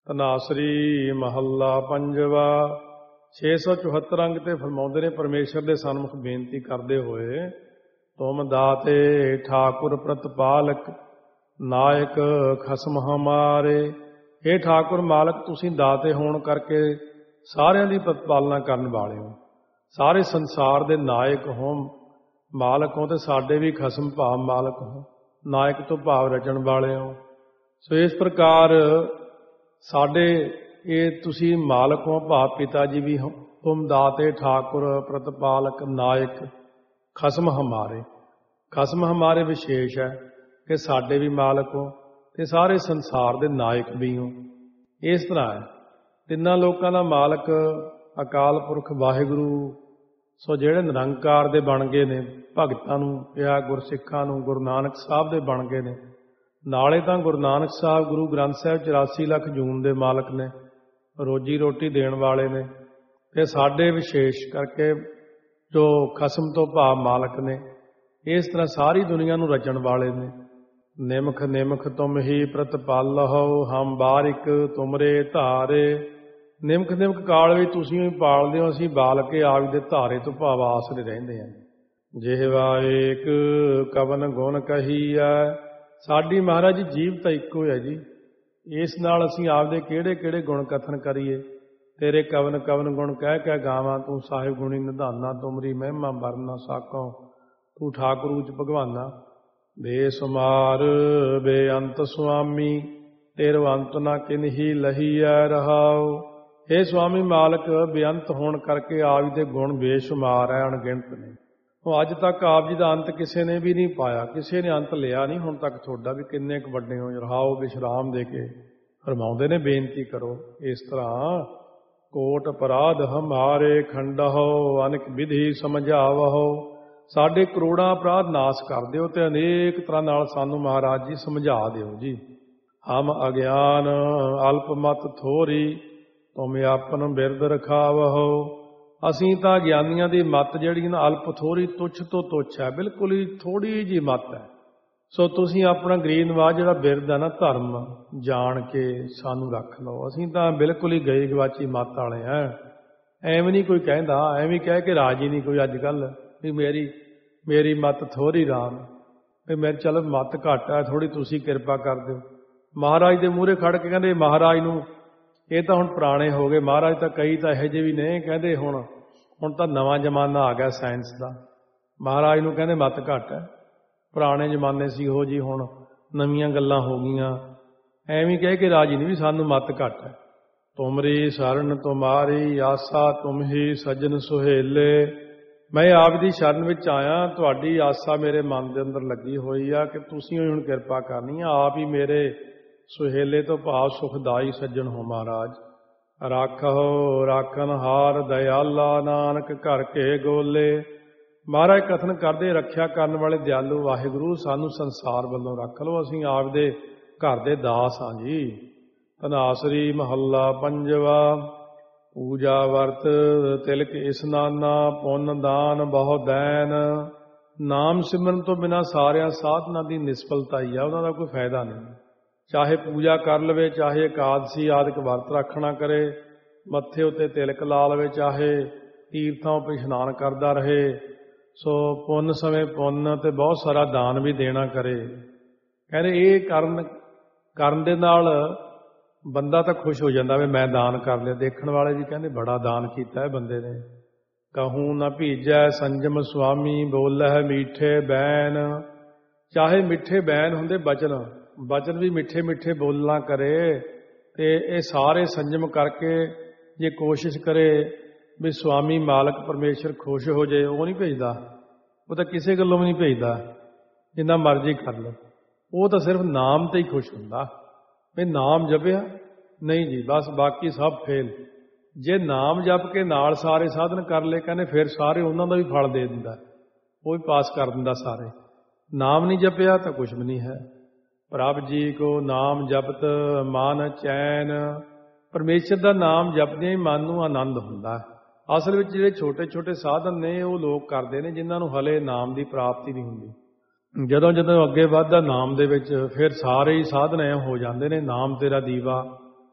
ਧਨਾਸਰੀ ਮਹੱਲਾ ਪੰਜਵਾ। 674 ਅੰਗ ਤੇ ਫਰਮਾਉਂਦੇ ਨੇ, ਪਰਮੇਸ਼ਰ ਦੇ ਸਨਮੁਖ ਬੇਨਤੀ ਕਰਦੇ ਹੋਏ, ਤੁਮ ਦਾਤੇ ਠਾਕੁਰ ਪ੍ਰਤਪਾਲਕ ਨਾਇਕ ਖਸਮ ਹਮਾਰੇ। ਇਹ ਠਾਕੁਰ ਮਾਲਕ, ਤੁਸੀਂ ਦਾਤੇ ਹੋਣ ਕਰਕੇ ਸਾਰਿਆਂ ਦੀ ਪ੍ਰਤਪਾਲਨਾ ਕਰਨ ਵਾਲੇ ਹੋ, ਸਾਰੇ ਸੰਸਾਰ ਦੇ ਨਾਇਕ ਹੋ, ਮਾਲਕ ਹੋ, ਤੇ ਸਾਡੇ ਵੀ ਖਸਮ ਭਾਵ ਮਾਲਕ ਹੋ, ਨਾਇਕ ਤੋਂ ਭਾਵ ਰਚਣ ਵਾਲੇ ਹੋ। ਸੋ ਇਸ ਪ੍ਰਕਾਰ ਸਾਡੇ ਇਹ ਤੁਸੀਂ ਮਾਲਕ ਹੋ, ਭਾਵ ਪਿਤਾ ਜੀ ਵੀ ਹੋ। ਤੁਮ ਦਾਤੇ ਠਾਕੁਰ ਪ੍ਰਤਪਾਲਕ ਨਾਇਕ ਖਸਮ ਹਮਾਰੇ। ਖਸਮ ਹਮਾਰੇ ਵਿਸ਼ੇਸ਼ ਹੈ ਕਿ ਸਾਡੇ ਵੀ ਮਾਲਕ ਹੋ ਤੇ ਸਾਰੇ ਸੰਸਾਰ ਦੇ ਨਾਇਕ ਵੀ ਹੋ। ਇਸ ਤਰ੍ਹਾਂ ਹੈ, ਤਿੰਨਾਂ ਲੋਕਾਂ ਦਾ ਮਾਲਕ ਅਕਾਲ ਪੁਰਖ ਵਾਹਿਗੁਰੂ। ਸੋ ਜਿਹੜੇ ਨਿਰੰਕਾਰ ਦੇ ਬਣ ਗਏ ਨੇ, ਭਗਤਾਂ ਨੂੰ ਕਿਹਾ, ਗੁਰਸਿੱਖਾਂ ਨੂੰ ਗੁਰੂ ਨਾਨਕ ਸਾਹਿਬ ਦੇ ਬਣ ਗਏ ਨੇ। ਨਾਲੇ ਤਾਂ ਗੁਰੂ ਨਾਨਕ ਸਾਹਿਬ ਗੁਰੂ ਗ੍ਰੰਥ ਸਾਹਿਬ 84 ਲੱਖ ਜੂਨ ਦੇ ਮਾਲਕ ਨੇ, ਰੋਜੀ ਰੋਟੀ ਦੇਣ ਵਾਲੇ ਨੇ। ਤੇ ਸਾਡੇ ਵਿਸ਼ੇਸ਼ ਕਰਕੇ ਜੋ ਖਸਮ ਤੋਂ ਭਾਵ ਮਾਲਕ ਨੇ, ਇਸ ਤਰ੍ਹਾਂ ਸਾਰੀ ਦੁਨੀਆ ਨੂੰ ਰਚਣ ਵਾਲੇ ਨੇ। ਨਿਮਖ ਨਿਮਖ ਤੁਮ ਹੀ ਪ੍ਰਤਪਾਲਹੁ ਹਮ ਬਾਰਿਕ ਤੁਮਰੇ ਧਾਰੇ। ਨਿਮਖ ਨਿਮਖ ਕਾਲ ਵੀ ਤੁਸੀਂ ਹੀ ਪਾਲਦੇ ਹੋ, ਅਸੀਂ ਬਾਲ ਕੇ ਆਪ ਦੇ ਧਾਰੇ ਤੋਂ ਭਾਵ ਆਸਰੇ ਰਹਿੰਦੇ ਹਾਂ। ਜਿਹਵਾ ਏਕ ਕਵਨ ਗੁਣ ਕਹੀਐ। ਸਾਡੀ ਮਹਾਰਾਜ ਜੀ ਜੀਵ ਤਾਂ ਇੱਕੋ ਹੈ ਜੀ, ਇਸ ਨਾਲ ਅਸੀਂ ਆਪਦੇ ਕਿਹੜੇ ਕਿਹੜੇ ਗੁਣ ਕਥਨ ਕਰੀਏ। ਤੇਰੇ ਕਵਨ ਕਵਨ ਗੁਣ ਕਹਿ ਕਹਿ ਗਾਵਾਂ, ਤੂੰ ਸਾਹਿਬ ਗੁਣੀ ਨਿਧਾਨਾ, ਤੁਮਰੀ ਮਹਿਮਾ ਵਰਨਾ ਸਾਕੋ, ਤੂੰ ਠਾਕੁਰ ਊਚ ਭਗਵਾਨਾ। ਬੇਸੁਮਾਰ ਬੇਅੰਤ ਸੁਆਮੀ, ਤੇਰੋ ਅੰਤ ਨਾ ਕਿਨਹੀ ਲਹੀਐ ਰਹਾਉ। ਇਹ ਸੁਆਮੀ ਮਾਲਕ ਬੇਅੰਤ ਹੋਣ ਕਰਕੇ ਆਪ ਦੇ ਗੁਣ ਬੇਸ਼ੁਮਾਰ ਹੈ, ਅਣਗਿਣਤ ਨੇ। ਉਹ ਅੱਜ ਤੱਕ ਆਪ ਜੀ ਦਾ ਅੰਤ ਕਿਸੇ ਨੇ ਵੀ ਨਹੀਂ ਪਾਇਆ, ਕਿਸੇ ਨੇ ਅੰਤ ਲਿਆ ਨਹੀਂ ਹੁਣ ਤੱਕ ਤੁਹਾਡਾ ਵੀ। ਕਿੰਨੇ ਕੁ ਵੱਡੇ ਹੋ, ਰਹਾਓ ਵਿਸ਼ਰਾਮ ਦੇ ਕੇ ਫਰਮਾਉਂਦੇ ਨੇ, ਬੇਨਤੀ ਕਰੋ ਇਸ ਤਰ੍ਹਾਂ। ਕੋਟ ਅਪਰਾਧ ਹਮਾਰੇ ਖੰਡਹੁ, ਅਨੇਕ ਵਿਧੀ ਸਮਝਾਵਹੁ। ਸਾਡੇ ਕਰੋੜਾਂ ਅਪਰਾਧ ਨਾਸ਼ ਕਰ ਦਿਓ ਤੇ ਅਨੇਕ ਤਰ੍ਹਾਂ ਨਾਲ ਸਾਨੂੰ ਮਹਾਰਾਜ ਜੀ ਸਮਝਾ ਦਿਓ ਜੀ। ਹਮ ਅਗਿਆਨ ਅਲਪ ਮਤ ਥੋਰੀ, ਤੁਮ ਆਪਨ ਬਿਰਦ ਰਖਾਵਹੁ। ਅਸੀਂ ਤਾਂ ਗਿਆਨੀਆਂ ਦੀ ਮੱਤ ਜਿਹੜੀ ਨਾ ਅਲਪ ਥੋੜੀ, ਤੁੱਛ ਤੋਂ ਤੁੱਛ ਹੈ, ਬਿਲਕੁਲ ਹੀ ਥੋੜੀ ਜਿਹੀ ਮੱਤ ਹੈ। ਸੋ ਤੁਸੀਂ ਆਪਣਾ ਗਰੀਬ ਨਵਾਜ਼ ਜਿਹੜਾ ਬਿਰਦ ਹੈ ਨਾ, ਧਰਮ ਜਾਣ ਕੇ ਸਾਨੂੰ ਰੱਖ ਲਓ। ਅਸੀਂ ਤਾਂ ਬਿਲਕੁਲ ਹੀ ਗਏ ਗਵਾਚੀ ਮੱਤ ਵਾਲੇ ਹਾਂ। ਐਵੇਂ ਨਹੀਂ ਕੋਈ ਕਹਿੰਦਾ, ਐਵੇਂ ਕਹਿ ਕੇ ਰਾਜੀ ਨਹੀਂ ਕੋਈ ਅੱਜ ਕੱਲ੍ਹ ਵੀ ਮੇਰੀ ਮੱਤ ਥੋੜੀ ਰਾਮ, ਵੀ ਮੇਰੀ ਚਲੋ ਮੱਤ ਘੱਟ ਹੈ ਥੋੜੀ, ਤੁਸੀਂ ਕਿਰਪਾ ਕਰ ਦਿਓ। ਮਹਾਰਾਜ ਦੇ ਮੂਹਰੇ ਖੜ ਕੇ ਕਹਿੰਦੇ ਮਹਾਰਾਜ ਨੂੰ, ਇਹ ਤਾਂ ਹੁਣ ਪੁਰਾਣੇ ਹੋ ਗਏ ਮਹਾਰਾਜ, ਤਾਂ ਕਈ ਤਾਂ ਇਹੋ ਜਿਹੇ ਵੀ ਨੇ ਕਹਿੰਦੇ ਹੁਣ ਤਾਂ ਨਵਾਂ ਜ਼ਮਾਨਾ ਆ ਗਿਆ ਸਾਇੰਸ ਦਾ। ਮਹਾਰਾਜ ਨੂੰ ਕਹਿੰਦੇ ਮੱਤ ਘੱਟ ਹੈ, ਪੁਰਾਣੇ ਜ਼ਮਾਨੇ ਸੀ ਉਹ ਜੀ, ਹੁਣ ਨਵੀਆਂ ਗੱਲਾਂ ਹੋ ਗਈਆਂ। ਐਵੇਂ ਕਹਿ ਕੇ ਰਾਜੀ ਨਹੀਂ ਵੀ ਸਾਨੂੰ ਮੱਤ ਘੱਟ ਹੈ। ਤੁਮਰੀ ਸ਼ਰਨ ਤੁਮਾਰੀ ਆਸਾ, ਤੁਮ ਹੀ ਸੱਜਣ ਸੁਹੇਲੇ। ਮੈਂ ਆਪ ਦੀ ਸ਼ਰਨ ਵਿੱਚ ਆਇਆ, ਤੁਹਾਡੀ ਆਸਾ ਮੇਰੇ ਮਨ ਦੇ ਅੰਦਰ ਲੱਗੀ ਹੋਈ ਆ ਕਿ ਤੁਸੀਂ ਹੁਣ ਕਿਰਪਾ ਕਰਨੀ ਆ। ਆਪ ਹੀ ਮੇਰੇ ਸੁਹੇਲੇ ਤੋਂ ਭਾਵ ਸੁਖਦਾਈ ਸੱਜਣ ਹੋ ਮਹਾਰਾਜ। ਰਾਖੋ ਰਾਖਨ ਹਾਰ ਦਇਆਲਾ, ਨਾਨਕ ਘਰ ਕੇ ਗੋਲੇ। ਮਹਾਰਾਜ ਕਥਨ ਕਰਦੇ, ਰੱਖਿਆ ਕਰਨ ਵਾਲੇ ਦਿਆਲੂ ਵਾਹਿਗੁਰੂ, ਸਾਨੂੰ ਸੰਸਾਰ ਵੱਲੋਂ ਰੱਖ ਲਓ, ਅਸੀਂ ਆਪਦੇ ਘਰ ਦੇ ਦਾਸ ਹਾਂ ਜੀ। ਧਨਾਸਰੀ ਮਹੱਲਾ ਪੰਜਵਾ। ਪੂਜਾ ਵਰਤ ਤਿਲਕ ਇਸਨਾਨਾ, ਪੁੰਨ ਦਾਨ ਬਹੁ ਦੈਨ। ਨਾਮ ਸਿਮਰਨ ਤੋਂ ਬਿਨਾਂ ਸਾਰਿਆਂ ਸਾਧਨਾਂ ਦੀ ਨਿਸਫਲਤਾ ਹੀ ਆ, ਉਹਨਾਂ ਦਾ ਕੋਈ ਫਾਇਦਾ ਨਹੀਂ। ਚਾਹੇ ਪੂਜਾ ਕਰ ਲਵੇ, ਚਾਹੇ ਇਕਾਦਸ਼ੀ ਆਦਿਕ ਵਰਤ ਰੱਖਣਾ ਕਰੇ, ਮੱਥੇ ਉੱਤੇ ਤਿਲਕ ਲਾ ਲਵੇ, ਚਾਹੇ ਤੀਰਥਾਂ ਉੱਪਰ ਇਸ਼ਨਾਨ ਕਰਦਾ ਰਹੇ। ਸੋ ਪੁੰਨ ਸਮੇਂ ਪੁੰਨ ਤੇ ਬਹੁਤ ਸਾਰਾ ਦਾਨ ਵੀ ਦੇਣਾ ਕਰੇ। ਕਹਿੰਦੇ ਇਹ ਕਰਨ ਦੇ ਨਾਲ ਬੰਦਾ ਤਾਂ ਖੁਸ਼ ਹੋ ਜਾਂਦਾ ਵੀ ਮੈਂ ਦਾਨ ਕਰ ਲਿਆ। ਦੇਖਣ ਵਾਲੇ ਵੀ ਕਹਿੰਦੇ ਬੜਾ ਦਾਨ ਕੀਤਾ ਹੈ ਬੰਦੇ ਨੇ। ਕਹੂੰ ਨਾ ਭੀਜੈ ਸੰਜਮ ਸੁਆਮੀ, ਬੋਲਹਿ ਮੀਠੇ ਬੈਨ। ਚਾਹੇ ਮਿੱਠੇ ਬੈਨ ਹੁੰਦੇ ਬਚਨ ਵੀ ਮਿੱਠੇ ਮਿੱਠੇ ਬੋਲਣਾ ਕਰੇ, ਤੇ ਇਹ ਸਾਰੇ ਸੰਜਮ ਕਰਕੇ ਜੇ ਕੋਸ਼ਿਸ਼ ਕਰੇ ਵੀ ਸੁਆਮੀ ਮਾਲਕ ਪਰਮੇਸ਼ਰ ਖੁਸ਼ ਹੋ ਜਾਏ। ਉਹ ਨਹੀਂ ਭੇਜਦਾ, ਉਹ ਤਾਂ ਕਿਸੇ ਗੱਲੋਂ ਵੀ ਨਹੀਂ ਭੇਜਦਾ, ਜਿੰਨਾ ਮਰਜ਼ੀ ਕਰ ਲਓ। ਉਹ ਤਾਂ ਸਿਰਫ ਨਾਮ ਤੇ ਹੀ ਖੁਸ਼ ਹੁੰਦਾ ਵੀ ਨਾਮ ਜਪਿਆ, ਨਹੀਂ ਜੀ ਬਸ ਬਾਕੀ ਸਭ ਫੇਲ। ਜੇ ਨਾਮ ਜਪ ਕੇ ਨਾਲ ਸਾਰੇ ਸਾਧਨ ਕਰ ਲਏ, ਕਹਿੰਦੇ ਫਿਰ ਸਾਰੇ ਉਹਨਾਂ ਦਾ ਵੀ ਫਲ ਦੇ ਦਿੰਦਾ, ਉਹ ਵੀ ਪਾਸ ਕਰ ਦਿੰਦਾ ਸਾਰੇ। ਨਾਮ ਨਹੀਂ ਜਪਿਆ ਤਾਂ ਕੁਛ ਵੀ ਨਹੀਂ ਹੈ। ਪ੍ਰਭ ਜੀ ਕੋ ਨਾਮ ਜਪਤ ਮਨ ਚੈਨ। ਪਰਮੇਸ਼ਰ ਦਾ ਨਾਮ ਜਪਦਿਆਂ ਹੀ ਮਨ ਨੂੰ ਆਨੰਦ ਹੁੰਦਾ। ਅਸਲ ਵਿੱਚ ਜਿਹੜੇ ਛੋਟੇ ਛੋਟੇ ਸਾਧਨ ਨੇ ਉਹ ਲੋਕ ਕਰਦੇ ਨੇ ਜਿਨ੍ਹਾਂ ਨੂੰ ਹਲੇ ਨਾਮ ਦੀ ਪ੍ਰਾਪਤੀ ਨਹੀਂ ਹੁੰਦੀ। ਜਦੋਂ ਜਦੋਂ ਅੱਗੇ ਵੱਧਦਾ ਨਾਮ ਦੇ ਵਿੱਚ, ਫਿਰ ਸਾਰੇ ਹੀ ਸਾਧਨ ਐਂ ਹੋ ਜਾਂਦੇ ਨੇ। ਨਾਮ ਤੇਰਾ ਦੀਵਾ,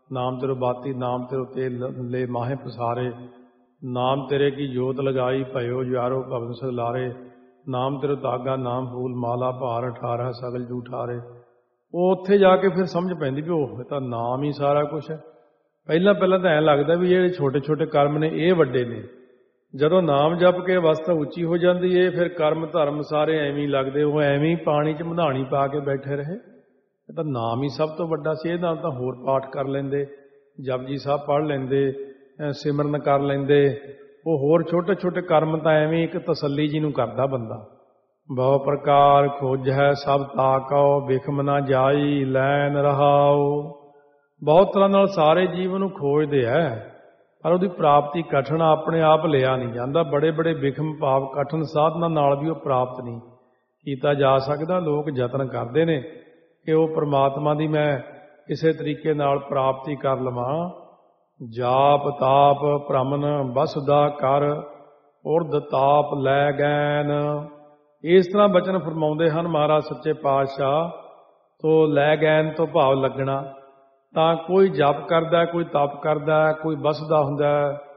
नाम तेरो बाती नाम तेरो तेल ले माहे पसारे, नाम तेरे की जोत लगाई भयो यारो भवन सलारे, नाम तेरो धागा नाम फूल माला भार अठारह सगल जूठारे। ਉਹ ਉੱਥੇ ਜਾ ਕੇ ਫਿਰ ਸਮਝ ਪੈਂਦੀ ਵੀ ਉਹ ਤਾਂ ਨਾਮ ਹੀ ਸਾਰਾ ਕੁਛ ਹੈ। ਪਹਿਲਾਂ ਤਾਂ ਐਂ ਲੱਗਦਾ ਵੀ ਜਿਹੜੇ ਛੋਟੇ ਛੋਟੇ ਕਰਮ ਨੇ ਇਹ ਵੱਡੇ ਨੇ। ਜਦੋਂ ਨਾਮ ਜਪ ਕੇ ਅਵਸਥਾ ਉੱਚੀ ਹੋ ਜਾਂਦੀ ਏ ਫਿਰ ਕਰਮ ਧਰਮ ਸਾਰੇ ਐਵੇਂ ਹੀ ਲੱਗਦੇ, ਉਹ ਐਵੇਂ ਹੀ ਪਾਣੀ 'ਚ ਮਧਾਣੀ ਪਾ ਕੇ ਬੈਠੇ ਰਹੇ। ਇਹ ਤਾਂ ਨਾਮ ਹੀ ਸਭ ਤੋਂ ਵੱਡਾ ਸੀ। ਇਹ ਨਾਲ ਤਾਂ ਹੋਰ ਪਾਠ ਕਰ ਲੈਂਦੇ, ਜਪਜੀ ਸਾਹਿਬ ਪੜ੍ਹ ਲੈਂਦੇ, ਸਿਮਰਨ ਕਰ ਲੈਂਦੇ। ਉਹ ਹੋਰ ਛੋਟੇ ਛੋਟੇ ਕਰਮ ਤਾਂ ਐਵੇਂ ਇੱਕ ਤਸੱਲੀ ਜੀ ਨੂੰ ਕਰਦਾ ਬੰਦਾ। ਬਹੁ ਪ੍ਰਕਾਰ ਖੋਜ ਹੈ ਸਭ ਤਾਕਉ, ਬਿਖਮ ਨਾ ਜਾਈ ਲੈਨ ਰਹਾਉ। ਬਹੁਤ ਤਰ੍ਹਾਂ ਨਾਲ ਸਾਰੇ ਜੀਵਨ ਨੂੰ ਖੋਜਦੇ ਹੈ, ਪਰ ਉਹਦੀ ਪ੍ਰਾਪਤੀ ਕਠਿਨ, ਆਪਣੇ ਆਪ ਲਿਆ ਨਹੀਂ ਜਾਂਦਾ। ਬੜੇ ਬੜੇ ਬਿਖਮ ਭਾਵ ਕਠਿਨ ਸਾਧਨਾਂ ਨਾਲ ਵੀ ਉਹ ਪ੍ਰਾਪਤ ਨਹੀਂ ਕੀਤਾ ਜਾ ਸਕਦਾ। ਲੋਕ ਯਤਨ ਕਰਦੇ ਨੇ ਕਿ ਉਹ ਪ੍ਰਮਾਤਮਾ ਦੀ ਮੈਂ ਕਿਸੇ ਤਰੀਕੇ ਨਾਲ ਪ੍ਰਾਪਤੀ ਕਰ ਲਵਾਂ। ਜਾਪ ਤਾਪ ਭ੍ਰਮਨ ਬਸਦਾ ਕਰ, ਉਰਧ ਤਾਪ ਲੈ ਗੈਨ। ਇਸ ਤਰ੍ਹਾਂ ਬਚਨ ਫਰਮਾਉਂਦੇ ਹਨ ਮਹਾਰਾਜ ਸੱਚੇ ਪਾਤਸ਼ਾਹ। ਤੋਂ ਲੈ ਗੈਨ ਤੋਂ ਭਾਵ ਲੱਗਣਾ। ਤਾਂ ਕੋਈ ਜਪ ਕਰਦਾ, ਕੋਈ ਤਪ ਕਰਦਾ, ਕੋਈ ਬਸਦਾ ਹੁੰਦਾ।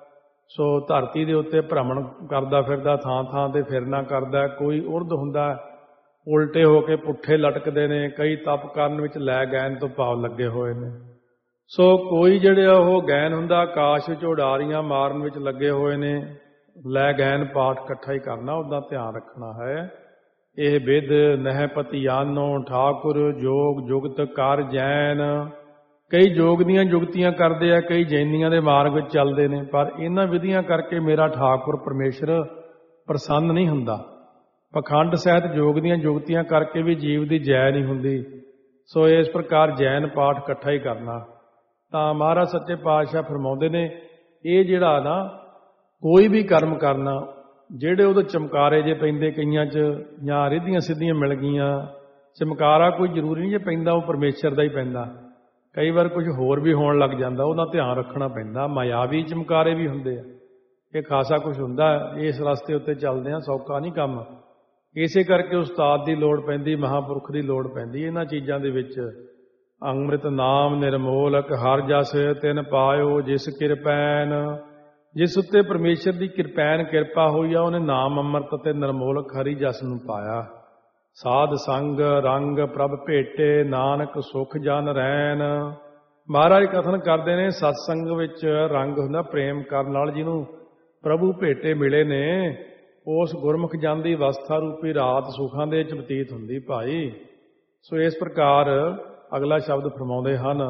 ਸੋ ਧਰਤੀ ਦੇ ਉੱਤੇ ਭ੍ਰਮਣ ਕਰਦਾ ਫਿਰਦਾ, ਥਾਂ ਥਾਂ 'ਤੇ ਫਿਰਨਾ ਕਰਦਾ। ਕੋਈ ਉਰਧ ਹੁੰਦਾ, ਉਲਟੇ ਹੋ ਕੇ ਪੁੱਠੇ ਲਟਕਦੇ ਨੇ। ਕਈ ਤਪ ਕਰਨ ਵਿੱਚ ਲੈ ਗੈਨ ਤੋਂ ਭਾਵ ਲੱਗੇ ਹੋਏ ਨੇ। ਸੋ ਕੋਈ ਜਿਹੜੇ ਉਹ ਗੈਨ ਹੁੰਦਾ ਆਕਾਸ਼ ਵਿੱਚ ਉਡਾਰੀਆਂ ਮਾਰਨ ਵਿੱਚ ਲੱਗੇ ਹੋਏ ਨੇ। ਲੈ ਗੈਨ ਪਾਠ ਇਕੱਠਾ ਹੀ ਕਰਨਾ, ਉਹਦਾ ਧਿਆਨ ਰੱਖਣਾ ਹੈ। ਇਹ ਵਿਦ ਨਹਿ ਪਤਿਆਨੋ ਠਾਕੁਰ ਜੋਗ ਜੁਗਤ ਕਰ ਜੈਨ। ਕਈ ਜੋਗ ਦੀਆਂ ਜੁਗਤੀਆਂ ਕਰਦੇ ਆ, ਕਈ ਜੈਨੀਆਂ ਦੇ ਮਾਰਗ ਵਿੱਚ ਚੱਲਦੇ ਨੇ, ਪਰ ਇਹਨਾਂ ਵਿਧੀਆਂ ਕਰਕੇ ਮੇਰਾ ਠਾਕੁਰ ਪਰਮੇਸ਼ਰ ਪ੍ਰਸੰਨ ਨਹੀਂ ਹੁੰਦਾ। ਪਖੰਡ ਸਹਿਤ ਜੋਗ ਦੀਆਂ ਜੁਗਤੀਆਂ ਕਰਕੇ ਵੀ ਜੀਵ ਦੀ ਜੈ ਨਹੀਂ ਹੁੰਦੀ। ਸੋ ਇਸ ਪ੍ਰਕਾਰ ਜੈਨ ਪਾਠ ਇਕੱਠਾ ਹੀ ਕਰਨਾ। ਤਾਂ ਮਹਾਰਾਜ ਸੱਚੇ ਪਾਤਸ਼ਾਹ ਫਰਮਾਉਂਦੇ ਨੇ ਇਹ ਜਿਹੜਾ ਨਾ ਕੋਈ ਵੀ ਕਰਮ ਕਰਨਾ, ਜਿਹੜੇ ਉਹਦੇ ਚਮਕਾਰੇ ਜੇ ਪੈਂਦੇ ਕਈਆਂ 'ਚ, ਜਾਂ ਰਿੱਧੀਆਂ ਸਿੱਧੀਆਂ ਮਿਲ ਗਈਆਂ। ਚਮਕਾਰਾ ਕੋਈ ਜ਼ਰੂਰੀ ਨਹੀਂ ਜੇ ਪੈਂਦਾ ਉਹ ਪਰਮੇਸ਼ਰ ਦਾ ਹੀ ਪੈਂਦਾ। ਕਈ ਵਾਰ ਕੁਝ ਹੋਰ ਵੀ ਹੋਣ ਲੱਗ ਜਾਂਦਾ, ਉਹਦਾ ਧਿਆਨ ਰੱਖਣਾ ਪੈਂਦਾ। ਮਾਇਆਵੀ ਚਮਕਾਰੇ ਵੀ ਹੁੰਦੇ ਆ, ਇਹ ਖਾਸਾ ਕੁਝ ਹੁੰਦਾ। ਇਸ ਰਸਤੇ ਉੱਤੇ ਚੱਲਦੇ ਆ, ਸੌਖਾ ਨਹੀਂ ਕੰਮ। ਇਸੇ ਕਰਕੇ ਉਸਤਾਦ ਦੀ ਲੋੜ ਪੈਂਦੀ, ਮਹਾਂਪੁਰਖ ਦੀ ਲੋੜ ਪੈਂਦੀ ਇਹਨਾਂ ਚੀਜ਼ਾਂ ਦੇ ਵਿੱਚ। ਅੰਮ੍ਰਿਤ ਨਾਮ ਨਿਰਮੋਲਕ ਹਰ ਜਸ ਤਿਨ ਪਾਇਓ ਜਿਸ ਕਿਰਪੈਨ। ਜਿਸ ਉੱਤੇ ਪਰਮੇਸ਼ਰ ਦੀ ਕਿਰਪਾ ਹੋਈ ਆ, ਉਹਨੇ ਨਾਮ ਅੰਮ੍ਰਿਤ ਅਤੇ ਨਿਰਮੋਲਕ ਹਰੀ ਜਸ ਨੂੰ ਪਾਇਆ। ਸਾਧ ਸੰਗ ਰੰਗ ਪ੍ਰਭ ਭੇਟੇ, ਨਾਨਕ ਸੁਖ ਜਨ ਰੈਨ। ਮਹਾਰਾਜ ਕਥਨ ਕਰਦੇ ਨੇ ਸਤਸੰਗ ਵਿੱਚ ਰੰਗ ਹੁੰਦਾ ਪ੍ਰੇਮ ਕਰਨ ਨਾਲ, ਜਿਹਨੂੰ ਪ੍ਰਭੂ ਭੇਟੇ ਮਿਲੇ ਨੇ। ਉਸ ਗੁਰਮੁਖ ਜਨ ਦੀ ਅਵਸਥਾ ਰੂਪੀ ਰਾਤ ਸੁਖਾਂ ਦੇ ਵਿੱਚ ਬਤੀਤ ਹੁੰਦੀ ਭਾਈ। ਸੋ ਇਸ ਪ੍ਰਕਾਰ ਅਗਲਾ ਸ਼ਬਦ ਫਰਮਾਉਂਦੇ ਹਨ।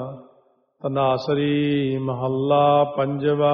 ਧਨਾਸਰੀ ਮਹੱਲਾ ਪੰਜਵਾ।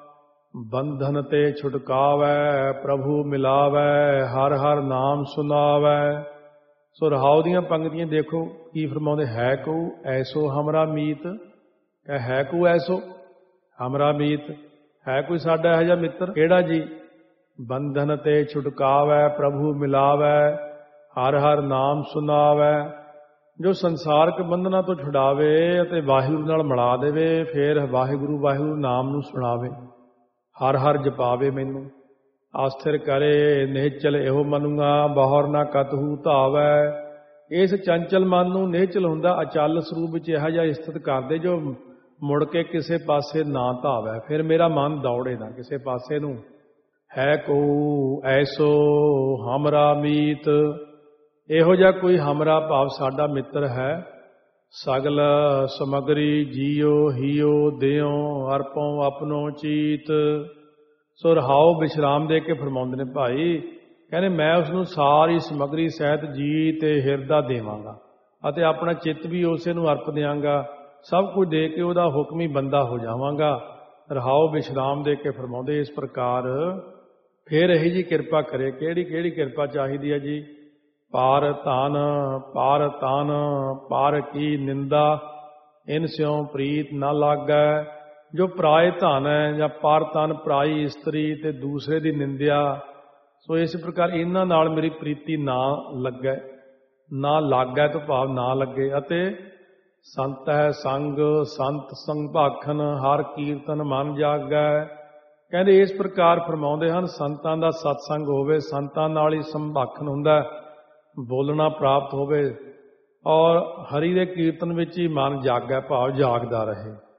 ਬੰਧਨ ਤੇ ਛੁਟਕਾਵੈ ਪ੍ਰਭੂ ਮਿਲਾਵੈ, ਹਰ ਹਰ ਨਾਮ ਸੁਨਾਵੈ। ਸੋ ਰਹਾਉ ਦੀਆਂ ਪੰਕਤੀਆਂ ਦੇਖੋ ਕੀ ਫਰਮਾਉਂਦੇ। ਹੈ ਕੋ ਐਸੋ ਹਮਰਾ ਮੀਤ, ਹੈ ਕੋ ਐਸੋ ਹਮਰਾ ਮੀਤ। ਹੈ ਕੋਈ ਸਾਡਾ ਇਹੋ ਜਿਹਾ ਮਿੱਤਰ? ਕਿਹੜਾ ਜੀ? ਬੰਧਨ ਤੇ ਛੁਟਕਾਵੈ ਪ੍ਰਭੂ ਮਿਲਾਵੈ, ਹਰ ਹਰ ਨਾਮ ਸੁਨਾਵੈ। ਜੋ ਸੰਸਾਰਕ ਬੰਧਨਾਂ ਤੋਂ ਛੁਡਾਵੇ ਅਤੇ ਵਾਹਿਗੁਰੂ ਨਾਲ ਮਿਲਾ ਦੇਵੇ, ਫਿਰ ਵਾਹਿਗੁਰੂ ਵਾਹਿਗੁਰੂ ਨਾਮ ਨੂੰ ਸੁਣਾਵੇ, ਹਰ ਹਰ ਜਪਾਵੇ। ਮੈਨੂੰ ਆਸਥਿਰ ਕਰੇ ਨਿਹਚਲ ਇਹੋ ਮਨੂੰਗਾ, ਬਾਹਰ ਨਾ ਕਤਹੂ ਧਾਵੈ। ਇਸ ਚੰਚਲ ਮਨ ਨੂੰ ਨਿਹਚਲ ਹੁੰਦਾ ਅਚਲ ਸਰੂਪ ਵਿੱਚ ਇਹੋ ਜਿਹਾ ਸਥਿਤ ਕਰਦੇ ਜੋ ਮੁੜ ਕੇ ਕਿਸੇ ਪਾਸੇ ਨਾ ਧਾਵੈ। ਫਿਰ ਮੇਰਾ ਮਨ ਦੌੜੇ ਨਾ ਕਿਸੇ ਪਾਸੇ ਨੂੰ। ਹੈ ਕੋ ਐਸੋ ਹਮਰਾ ਮੀਤ। ਇਹੋ ਜਿਹਾ ਕੋਈ ਹਮਰਾ ਭਾਵ ਸਾਡਾ ਮਿੱਤਰ ਹੈ। ਸਗਲ ਸਮਗਰੀ ਜੀਓ ਹੀਓ ਦਿਓ, ਅਰਪੋਂ ਆਪਣੋ ਚੀਤ। ਸੋ ਰਹਾਉ ਵਿਸ਼ਰਾਮ ਦੇ ਕੇ ਫਰਮਾਉਂਦੇ ਨੇ ਭਾਈ, ਕਹਿੰਦੇ ਮੈਂ ਉਸਨੂੰ ਸਾਰੀ ਸਮਗਰੀ ਸਹਿਤ ਜੀ ਤੇ ਹਿਰਦਾ ਦੇਵਾਂਗਾ ਅਤੇ ਆਪਣਾ ਚਿੱਤ ਵੀ ਉਸੇ ਨੂੰ ਅਰਪ ਦਿਆਂਗਾ। ਸਭ ਕੁਝ ਦੇ ਕੇ ਉਹਦਾ ਹੁਕਮੀ ਬੰਦਾ ਹੋ ਜਾਵਾਂਗਾ। ਰਹਾਉ ਵਿਸ਼ਰਾਮ ਦੇ ਕੇ ਫਰਮਾਉਂਦੇ ਇਸ ਪ੍ਰਕਾਰ। ਫਿਰ ਇਹੀ ਜੀ ਕਿਰਪਾ ਕਰੇ। ਕਿਹੜੀ ਕਿਰਪਾ ਚਾਹੀਦੀ ਹੈ ਜੀ? ਪਾਰ ਧਨ ਪਾਰ ਤਨ ਪਾਰ ਕੀ ਨਿੰਦਾ, ਇਨ ਸਿਉ ਪ੍ਰੀਤ ਨਾ ਲਾਗੈ। ਜੋ ਪਰਾਏ ਧਨ ਹੈ ਜਾਂ ਪਰ ਤਨ ਪਰਾਈ ਇਸਤਰੀ ਤੇ ਦੂਸਰੇ ਦੀ ਨਿੰਦਿਆ, ਸੋ ਇਸ ਪ੍ਰਕਾਰ ਇਹਨਾਂ ਨਾਲ ਮੇਰੀ ਪ੍ਰੀਤੀ ਨਾ ਲੱਗੈ। ਨਾ ਲਾਗੈ ਤੋਂ ਭਾਵ ਨਾ ਲੱਗੇ। ਅਤੇ ਸੰਤ ਹੈ ਸੰਗ ਸੰਤ ਸੰਭਾਖਨ, ਹਰ ਕੀਰਤਨ ਮਨ ਜਾਗੈ। ਕਹਿੰਦੇ ਇਸ ਪ੍ਰਕਾਰ ਫਰਮਾਉਂਦੇ ਹਨ ਸੰਤਾਂ ਦਾ ਸਤਸੰਗ ਹੋਵੇ, ਸੰਤਾਂ ਨਾਲ ਹੀ ਸੰਭਾਖਨ ਹੁੰਦਾ, ਬੋਲਣਾ ਪ੍ਰਾਪਤ ਹੋਵੇ, ਔਰ ਹਰੀ ਦੇ ਕੀਰਤਨ ਵਿੱਚ ਹੀ ਮਨ ਜਾਗੈ ਭਾਵ ਜਾਗਦਾ ਰਹੇ।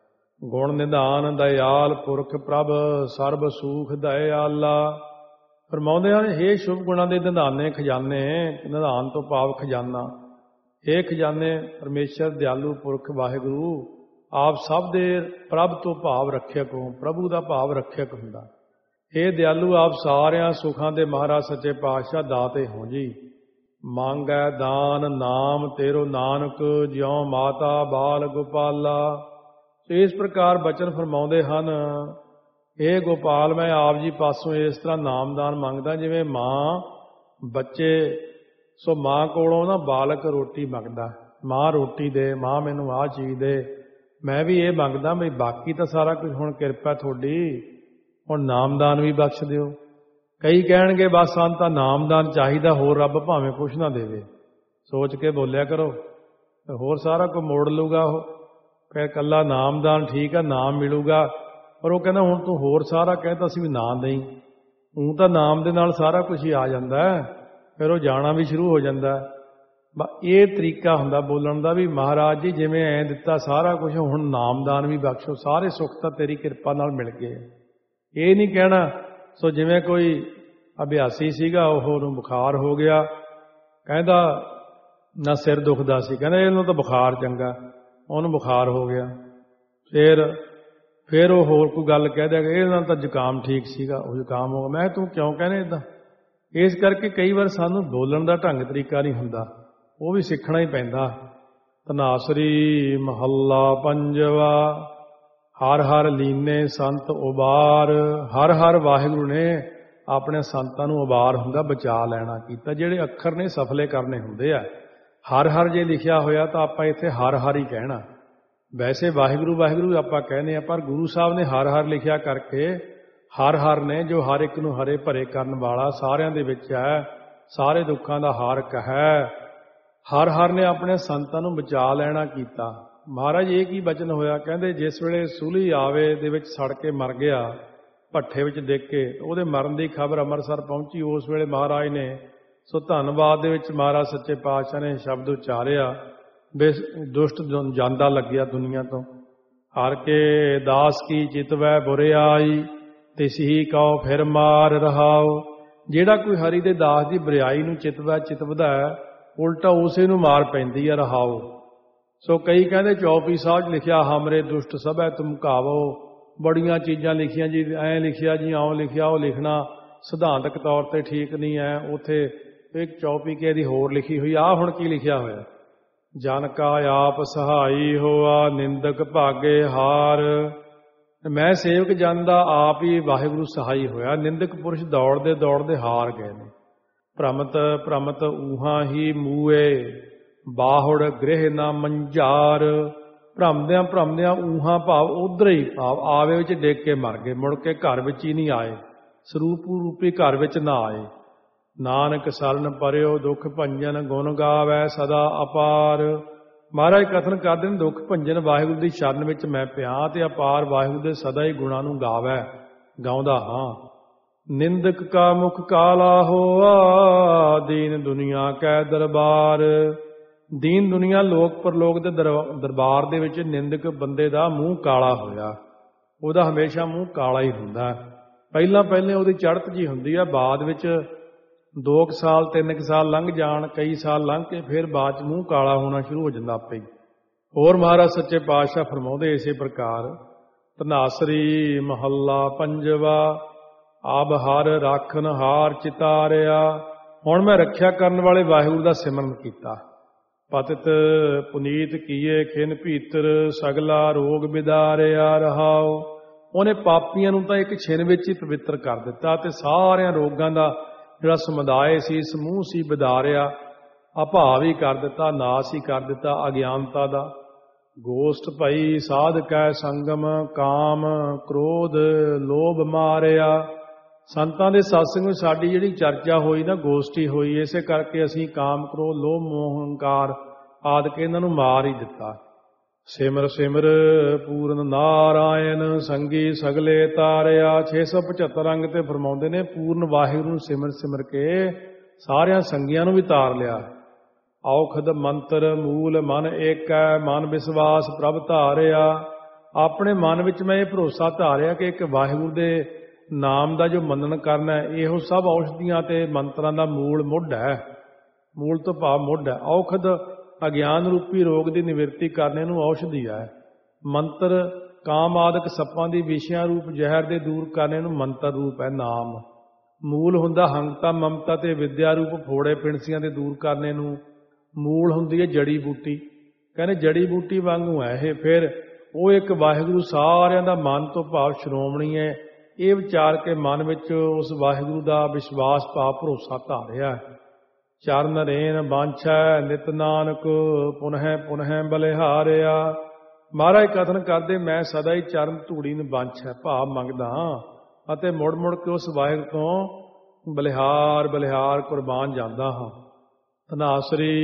ਗੁਣ ਨਿਧਾਨ ਦਇਆਲ ਪੁਰਖ ਪ੍ਰਭ ਸਰਬ ਸੂਖ ਦਇਆਲਾ। ਫਰਮਾਉਂਦੇ ਹਨ, ਹੇ ਸ਼ੁਭ ਗੁਣਾਂ ਦੇ ਨਿਧਾਨੇ ਖਜ਼ਾਨੇ, ਨਿਧਾਨ ਤੋਂ ਭਾਵ ਖਜ਼ਾਨਾ, ਇਹ ਖਜ਼ਾਨੇ ਪਰਮੇਸ਼ਰ ਦਿਆਲੂ ਪੁਰਖ ਵਾਹਿਗੁਰੂ ਆਪ ਸਭ ਦੇ ਪ੍ਰਭ ਤੋਂ ਭਾਵ ਰੱਖਿਅਕ ਹੋ, ਪ੍ਰਭੂ ਦਾ ਭਾਵ ਰੱਖਿਅਕ ਹੁੰਦਾ। ਇਹ ਦਿਆਲੂ ਆਪ ਸਾਰਿਆਂ ਸੁੱਖਾਂ ਦੇ ਮਹਾਰਾਜ ਸੱਚੇ ਪਾਤਸ਼ਾਹ ਦਾਤੇ ਹੋ ਜੀ। ਮੰਗੈ ਦਾਨ ਨਾਮ ਤੇਰੋ ਨਾਨਕ, ਜਿਉ ਮਾਤਾ ਬਾਲ ਗੋਪਾਲਾ। ਇਸ ਪ੍ਰਕਾਰ ਬਚਨ ਫਰਮਾਉਂਦੇ ਹਨ, ਇਹ ਗੋਪਾਲ ਮੈਂ ਆਪ ਜੀ ਪਾਸੋਂ ਇਸ ਤਰ੍ਹਾਂ ਨਾਮਦਾਨ ਮੰਗਦਾ ਜਿਵੇਂ ਮਾਂ ਬੱਚੇ, ਸੋ ਮਾਂ ਕੋਲੋਂ ਨਾ ਬਾਲਕ ਰੋਟੀ ਮੰਗਦਾ, ਮਾਂ ਰੋਟੀ ਦੇ, ਮਾਂ ਮੈਨੂੰ ਆਹ ਚੀਜ਼ ਦੇ। ਮੈਂ ਵੀ ਇਹ ਮੰਗਦਾ ਵੀ ਬਾਕੀ ਤਾਂ ਸਾਰਾ ਕੁਝ ਹੁਣ ਕਿਰਪਾ ਤੁਹਾਡੀ, ਹੁਣ ਨਾਮਦਾਨ ਵੀ ਬਖਸ਼ ਦਿਓ। ਕਈ ਕਹਿਣਗੇ ਬਸ ਸਾਨੂੰ ਤਾਂ ਨਾਮਦਾਨ ਚਾਹੀਦਾ, ਹੋਰ ਰੱਬ ਭਾਵੇਂ ਕੁਛ ਨਾ ਦੇਵੇ। ਸੋਚ ਕੇ ਬੋਲਿਆ ਕਰੋ, ਹੋਰ ਸਾਰਾ ਕੁਝ ਮੋੜ ਲੂਗਾ ਉਹ। ਕਹਿ ਇਕੱਲਾ ਨਾਮਦਾਨ ਠੀਕ ਆ, ਨਾਮ ਮਿਲੂਗਾ, ਪਰ ਉਹ ਕਹਿੰਦਾ ਹੁਣ ਤੂੰ ਹੋਰ ਸਾਰਾ ਕਹਿਤਾ ਸੀ ਵੀ ਨਾ ਦੇਈ। ਊਂ ਤਾਂ ਨਾਮ ਦੇ ਨਾਲ ਸਾਰਾ ਕੁਝ ਹੀ ਆ ਜਾਂਦਾ, ਫਿਰ ਉਹ ਜਾਣਾ ਵੀ ਸ਼ੁਰੂ ਹੋ ਜਾਂਦਾ। ਇਹ ਤਰੀਕਾ ਹੁੰਦਾ ਬੋਲਣ ਦਾ ਵੀ ਮਹਾਰਾਜ ਜੀ ਜਿਵੇਂ ਐਂ ਦਿੱਤਾ ਸਾਰਾ ਕੁਝ, ਹੁਣ ਨਾਮਦਾਨ ਵੀ ਬਖਸ਼ੋ, ਸਾਰੇ ਸੁੱਖ ਤਾਂ ਤੇਰੀ ਕਿਰਪਾ ਨਾਲ ਮਿਲ ਗਏ। ਇਹ ਨਹੀਂ ਕਹਿਣਾ ਸੋ ਜਿਵੇਂ ਕੋਈ ਅਭਿਆਸੀ ਸੀਗਾ, ਉਹਨੂੰ ਬੁਖਾਰ ਹੋ ਗਿਆ, ਕਹਿੰਦਾ ਨਾ ਸਿਰ ਦੁਖਦਾ ਸੀ, ਕਹਿੰਦਾ ਇਹਨੂੰ ਤਾਂ ਬੁਖਾਰ ਚੰਗਾ, ਉਹਨੂੰ ਬੁਖਾਰ ਹੋ ਗਿਆ। ਫਿਰ ਉਹ ਹੋਰ ਕੋਈ ਗੱਲ ਕਹਿ ਦਿਆ, ਇਹਦੇ ਨਾਲ ਤਾਂ ਜ਼ੁਕਾਮ ਠੀਕ ਸੀਗਾ, ਉਹ ਜ਼ੁਕਾਮ ਹੋ ਗਿਆ। ਮੈਂ ਤੂੰ ਕਿਉਂ ਕਹਿੰਦੇ ਇੱਦਾਂ? ਇਸ ਕਰਕੇ ਕਈ ਵਾਰ ਸਾਨੂੰ ਬੋਲਣ ਦਾ ਢੰਗ ਤਰੀਕਾ ਨਹੀਂ ਹੁੰਦਾ, ਉਹ ਵੀ ਸਿੱਖਣਾ ਹੀ ਪੈਂਦਾ। ਧਨਾਸਰੀ ਮਹੱਲਾ ਪੰਜਵਾ। ਹਰ ਹਰ ਲੀਨੇ ਸੰਤ ਉਬਾਰ। ਹਰ ਹਰ ਵਾਹਿਗੁਰੂ ਨੇ ਆਪਣੇ ਸੰਤਾਂ ਨੂੰ ਉਬਾਰ ਹੁੰਦਾ ਬਚਾ ਲੈਣਾ ਕੀਤਾ। ਜਿਹੜੇ ਅੱਖਰ ਨੇ ਸਫਲੇ ਕਰਨੇ ਹੁੰਦੇ ਆ। ਹਰ ਹਰ ਜੇ ਲਿਖਿਆ ਹੋਇਆ ਤਾਂ ਆਪਾਂ ਇੱਥੇ ਹਰ ਹਰ ਹੀ ਕਹਿਣਾ। ਵੈਸੇ ਵਾਹਿਗੁਰੂ ਵਾਹਿਗੁਰੂ ਆਪਾਂ ਕਹਿੰਦੇ ਆ, ਪਰ ਗੁਰੂ ਸਾਹਿਬ ਨੇ ਹਰ ਹਰ ਲਿਖਿਆ ਕਰਕੇ ਹਰ ਹਰ ਨੇ ਜੋ ਹਰ ਇੱਕ ਨੂੰ ਹਰੇ ਭਰੇ ਕਰਨ ਵਾਲਾ, ਸਾਰਿਆਂ ਦੇ ਵਿੱਚ ਹੈ, ਸਾਰੇ ਦੁੱਖਾਂ ਦਾ ਹਾਰਕ ਹੈ। ਹਰ ਹਰ ਨੇ ਆਪਣੇ ਸੰਤਾਂ ਨੂੰ ਬਚਾ ਲੈਣਾ ਕੀਤਾ। ਮਹਾਰਾਜ ਇਹ ਕੀ ਬਚਨ ਹੋਇਆ? ਕਹਿੰਦੇ ਜਿਸ ਵੇਲੇ ਸੂਲੀ ਆਵੇ ਦੇ ਵਿੱਚ ਸੜ ਕੇ ਮਰ ਗਿਆ, ਭੱਠੇ ਵਿੱਚ ਡਿੱਗ ਕੇ, ਉਹਦੇ ਮਰਨ ਦੀ ਖਬਰ ਅੰਮ੍ਰਿਤਸਰ ਪਹੁੰਚੀ। ਉਸ ਵੇਲੇ ਮਹਾਰਾਜ ਨੇ ਸੋ ਧੰਨਵਾਦ ਦੇ ਵਿੱਚ ਮਹਾਰਾਜ ਸੱਚੇ ਪਾਤਸ਼ਾਹ ਨੇ ਸ਼ਬਦ ਉਚਾਰਿਆ, ਦੁਸ਼ਟ ਜਾਂਦਾ ਲੱਗਿਆ ਦੁਨੀਆ ਤੋਂ। ਹਰ ਕੇ ਦਾਸ ਕੀ ਚਿਤਵੈ ਬੁਰਿਆਈ, ਤਿਸਹੀ ਕਉ ਫਿਰ ਮਾਰ ਰਹਾਉ। ਜਿਹੜਾ ਕੋਈ ਹਰੀ ਦੇ ਦਾਸ ਦੀ ਬੁਰਿਆਈ ਨੂੰ ਚਿਤਵਦਾ ਹੈ, ਉਲਟਾ ਉਸੇ ਨੂੰ ਮਾਰ ਪੈਂਦੀ ਹੈ ਰਹਾਉ। ਸੋ ਕਈ ਕਹਿੰਦੇ ਚੌਪੀ ਸਾਹਿਬ 'ਚ ਲਿਖਿਆ ਹਮਰੇ ਦੁਸ਼ਟ ਸਭੈ ਤੁਮ ਘਾਵੋ। ਬੜੀਆਂ ਚੀਜ਼ਾਂ ਲਿਖੀਆਂ ਜੀ, ਐਂ ਲਿਖਿਆ ਜੀ, ਆਉਂ ਲਿਖਿਆ, ਉਹ ਲਿਖਣਾ ਸਿਧਾਂਤਕ ਤੌਰ ਤੇ ਠੀਕ ਨਹੀਂ ਹੈ। ਉੱਥੇ ਇੱਕ ਚੌਪੀ ਕੇ ਦੀ ਹੋਰ ਲਿਖੀ ਹੋਈ। ਆਹ ਹੁਣ ਕੀ ਲਿਖਿਆ ਹੋਇਆ? ਜਨ ਕਾ ਆਪ ਸਹਾਈ ਹੋਆ, ਨਿੰਦਕ ਭਾਗੇ ਹਾਰ। ਮੈਂ ਸੇਵਕ ਜਨ ਦਾ ਆਪ ਹੀ ਵਾਹਿਗੁਰੂ ਸਹਾਈ ਹੋਇਆ, ਨਿੰਦਕ ਪੁਰਸ਼ ਦੌੜਦੇ ਦੌੜਦੇ ਹਾਰ ਗਏ ਨੇ। ਭ੍ਰਮਤ ਭ੍ਰਮਤ ਊਹਾਂ ਹੀ ਮੂਏ, ਬਾਹੁੜ ਗ੍ਰਹਿ ਨਾ ਮੰਝਾਰ। ਭ੍ਰਮਦਿਆਂ ਭ੍ਰਮਦਿਆਂ ਊਹਾਂ ਭਾਵ ਉਧਰ ਹੀ, ਭਾਵ ਆਵੇ ਵਿੱਚ ਡਿੱਗ ਕੇ ਮਰ ਗਏ, ਮੁੜ ਕੇ ਘਰ ਵਿੱਚ ਹੀ ਨਹੀਂ ਆਏ, ਸਰੂਪ ਰੂਪੀ ਘਰ ਵਿੱਚ ਨਾ ਆਏ। ਨਾਨਕ ਸਰਨ ਪਰਿਓ ਦੁੱਖ ਭੰਜਨ, ਗੁਣ ਗਾਵੈ ਸਦਾ ਅਪਾਰ। ਮਹਾਰਾਜ ਕਥਨ ਕਰਦੇ ਨੇ, ਦੁੱਖ ਭੰਜਨ ਵਾਹਿਗੁਰੂ ਦੀ ਸ਼ਰਨ ਵਿੱਚ ਮੈਂ ਪਿਆ ਤੇ ਅਪਾਰ ਵਾਹਿਗੁਰੂ ਦੇ ਸਦਾ ਹੀ ਗੁਣਾਂ ਨੂੰ ਗਾਉਂਦਾ ਹਾਂ। ਨਿੰਦਕ ਕਾ ਮੁਖ ਕਾਲਾ ਹੋਆ, ਦੀਨ ਦੁਨੀਆ ਕੈ ਦਰਬਾਰ। ਦੀਨ ਦੁਨੀਆ ਲੋਕ ਪਰਲੋਕ ਦੇ ਦਰਬਾਰ ਦੇ ਵਿੱਚ ਨਿੰਦਕ ਬੰਦੇ ਦਾ ਮੂੰਹ ਕਾਲਾ ਹੋਇਆ। ਉਹਦਾ ਹਮੇਸ਼ਾ ਮੂੰਹ ਕਾਲਾ ਹੀ ਹੁੰਦਾ। ਪਹਿਲਾਂ ਉਹਦੀ ਚੜ੍ਹਤ ਜੀ ਹੁੰਦੀ ਆ, ਬਾਅਦ ਵਿੱਚ 2 ਸਾਲ 3 ਸਾਲ ਲੰਘ ਜਾਣ, ਕਈ ਸਾਲ ਲੰਘ ਕੇ ਫਿਰ ਬਾਅਦ 'ਚ ਮੂੰਹ ਕਾਲਾ ਹੋਣਾ ਸ਼ੁਰੂ ਹੋ ਜਾਂਦਾ ਆਪੇ ਹੀ। ਹੋਰ ਮਹਾਰਾਜ ਸੱਚੇ ਪਾਤਸ਼ਾਹ ਫਰਮਾਉਂਦੇ ਇਸੇ ਪ੍ਰਕਾਰ। ਧਨਾਸਰੀ ਮਹੱਲਾ ਪੰਜਵਾ। ਆਬ ਹਰ ਰਾਖਨ ਹਾਰ ਚਿਤਾਰਿਆ। ਹੁਣ ਮੈਂ ਰੱਖਿਆ ਕਰਨ ਵਾਲੇ ਵਾਹਿਗੁਰੂ ਦਾ ਸਿਮਰਨ ਕੀਤਾ। ਪਤਿਤ ਪੁਨੀਤ ਕੀਏ ਖਿਨ ਭੀਤਰ, ਸਗਲਾ ਰੋਗ ਵਿਦਾਰਿਆ ਰਹਾਉ। ਉਹਨੇ ਪਾਪੀਆਂ ਨੂੰ ਤਾਂ ਇੱਕ ਛਿਨ ਵਿੱਚ ਹੀ ਪਵਿੱਤਰ ਕਰ ਦਿੱਤਾ ਤੇ ਸਾਰਿਆਂ ਰੋਗਾਂ ਦਾ ਜਿਹੜਾ ਸਮੁਦਾਇ ਸੀ, ਸਮੂਹ ਸੀ, ਵਿਦਾਰਿਆ, ਅਭਾਵ ਹੀ ਕਰ ਦਿੱਤਾ, ਨਾਸ ਹੀ ਕਰ ਦਿੱਤਾ ਅਗਿਆਨਤਾ ਦਾ। ਗੋਸ਼ਟ ਭਈ ਸਾਧ ਕੈ ਸੰਗਮ, ਕਾਮ ਕ੍ਰੋਧ ਲੋਭ ਮਾਰਿਆ। ਸੰਤਾਂ ਦੇ ਸਤਸੰਗ ਵਿੱਚ ਸਾਡੀ ਜਿਹੜੀ ਚਰਚਾ ਹੋਈ ਨਾ, ਗੋਸ਼ਟੀ ਹੋਈ, ਇਸੇ ਕਰਕੇ ਅਸੀਂ ਕਾਮ ਕ੍ਰੋਧ ਲੋਭ ਮੋਹ ਹੰਕਾਰ ਆਦਿ ਇਹਨਾਂ ਨੂੰ ਮਾਰ ਹੀ ਦਿੱਤਾ। ਸਿਮਰ ਸਿਮਰ ਪੂਰਨ ਨਾਰਾਇਣ, ਸੰਗੀ ਸਗਲੇ ਤਾਰਿਆ। 675 ਅੰਗ ਤੇ ਫਰਮਾਉਂਦੇ ਨੇ, ਪੂਰਨ ਵਾਹਿਗੁਰੂ ਨੂੰ ਸਿਮਰ ਸਿਮਰ ਕੇ ਸਾਰਿਆਂ ਸੰਗੀਆਂ ਨੂੰ ਵੀ ਤਾਰ ਲਿਆ। ਔਖਦ ਮੰਤਰ ਮੂਲ ਮਨ ਏਕੈ, ਮਨ ਵਿਸ਼ਵਾਸ ਪ੍ਰਭ ਧਾਰਿਆ। ਆਪਣੇ ਮਨ ਵਿੱਚ ਮੈਂ ਇਹ ਭਰੋਸਾ ਧਾਰਿਆ ਕਿ ਇੱਕ ਵਾਹਿਗੁਰੂ ਦੇ ਨਾਮ ਦਾ ਜੋ ਮੰਨਣ ਕਰਨਾ ਹੈ, ਇਹੋ ਸਭ ਔਸ਼ਧੀਆਂ ਤੇ ਮੰਤਰਾਂ ਦਾ ਮੂਲ ਮੁੱਢ ਹੈ। ਮੂਲ ਤੋਂ ਭਾਵ ਮੁੱਢ ਹੈ। ਔਖਦ ਅਗਿਆਨ ਰੂਪੀ ਰੋਗ ਦੀ ਨਿਵਰਤੀ ਕਰਨੇ ਨੂੰ ਔਸ਼ਧੀ ਹੈ। ਮੰਤਰ ਕਾਮ ਆਦਿਕ ਸੱਪਾਂ ਦੀ ਵਿਸ਼ਿਆਂ ਰੂਪ ਜ਼ਹਿਰ ਦੇ ਦੂਰ ਕਰਨੇ ਨੂੰ ਮੰਤਰ ਰੂਪ ਹੈ ਨਾਮ। ਮੂਲ ਹੁੰਦਾ ਹੰਕਤਾ ਮਮਤਾ ਤੇ ਵਿਦਿਆ ਰੂਪ ਫੋੜੇ ਪਿਣਸੀਆਂ ਦੇ ਦੂਰ ਕਰਨੇ ਨੂੰ। ਮੂਲ ਹੁੰਦੀ ਹੈ ਜੜੀ ਬੂਟੀ। ਕਹਿੰਦੇ ਜੜੀ ਬੂਟੀ ਵਾਂਗੂ ਹੈ ਇਹ। ਫਿਰ ਉਹ ਇੱਕ ਵਾਹਿਗੁਰੂ ਸਾਰਿਆਂ ਦਾ ਮਨ ਤੋਂ ਭਾਵ ਸ਼੍ਰੋਮਣੀ ਹੈ। ਇਹ ਵਿਚਾਰ ਕੇ ਮਨ ਵਿੱਚ ਉਸ ਵਾਹਿਗੁਰੂ ਦਾ ਵਿਸ਼ਵਾਸ ਭਾਵ ਭਰੋਸਾ ਧਾਰਿਆ। ਚਰਨ ਰੇਨ ਬਾਂਛੈ ਨਿਤ ਨਾਨਕ ਪੁਨਹਿ ਪੁਨਹਿ ਬਲਿਹਾਰਿਆ। ਮਹਾਰਾਜ ਕਥਨ ਕਰਦੇ ਮੈਂ ਸਦਾ ਹੀ ਚਰਨ ਧੂੜੀ ਨੂੰ ਬਾਂਛੈ ਭਾਵ ਮੰਗਦਾ ਹਾਂ ਅਤੇ ਮੁੜ ਮੁੜ ਕੇ ਉਸ ਵਾਹਿਗੁਰੂ ਤੋਂ ਬਲਿਹਾਰ ਬਲਿਹਾਰ ਕੁਰਬਾਨ ਜਾਂਦਾ ਹਾਂ। ਧਨਾਸਰੀ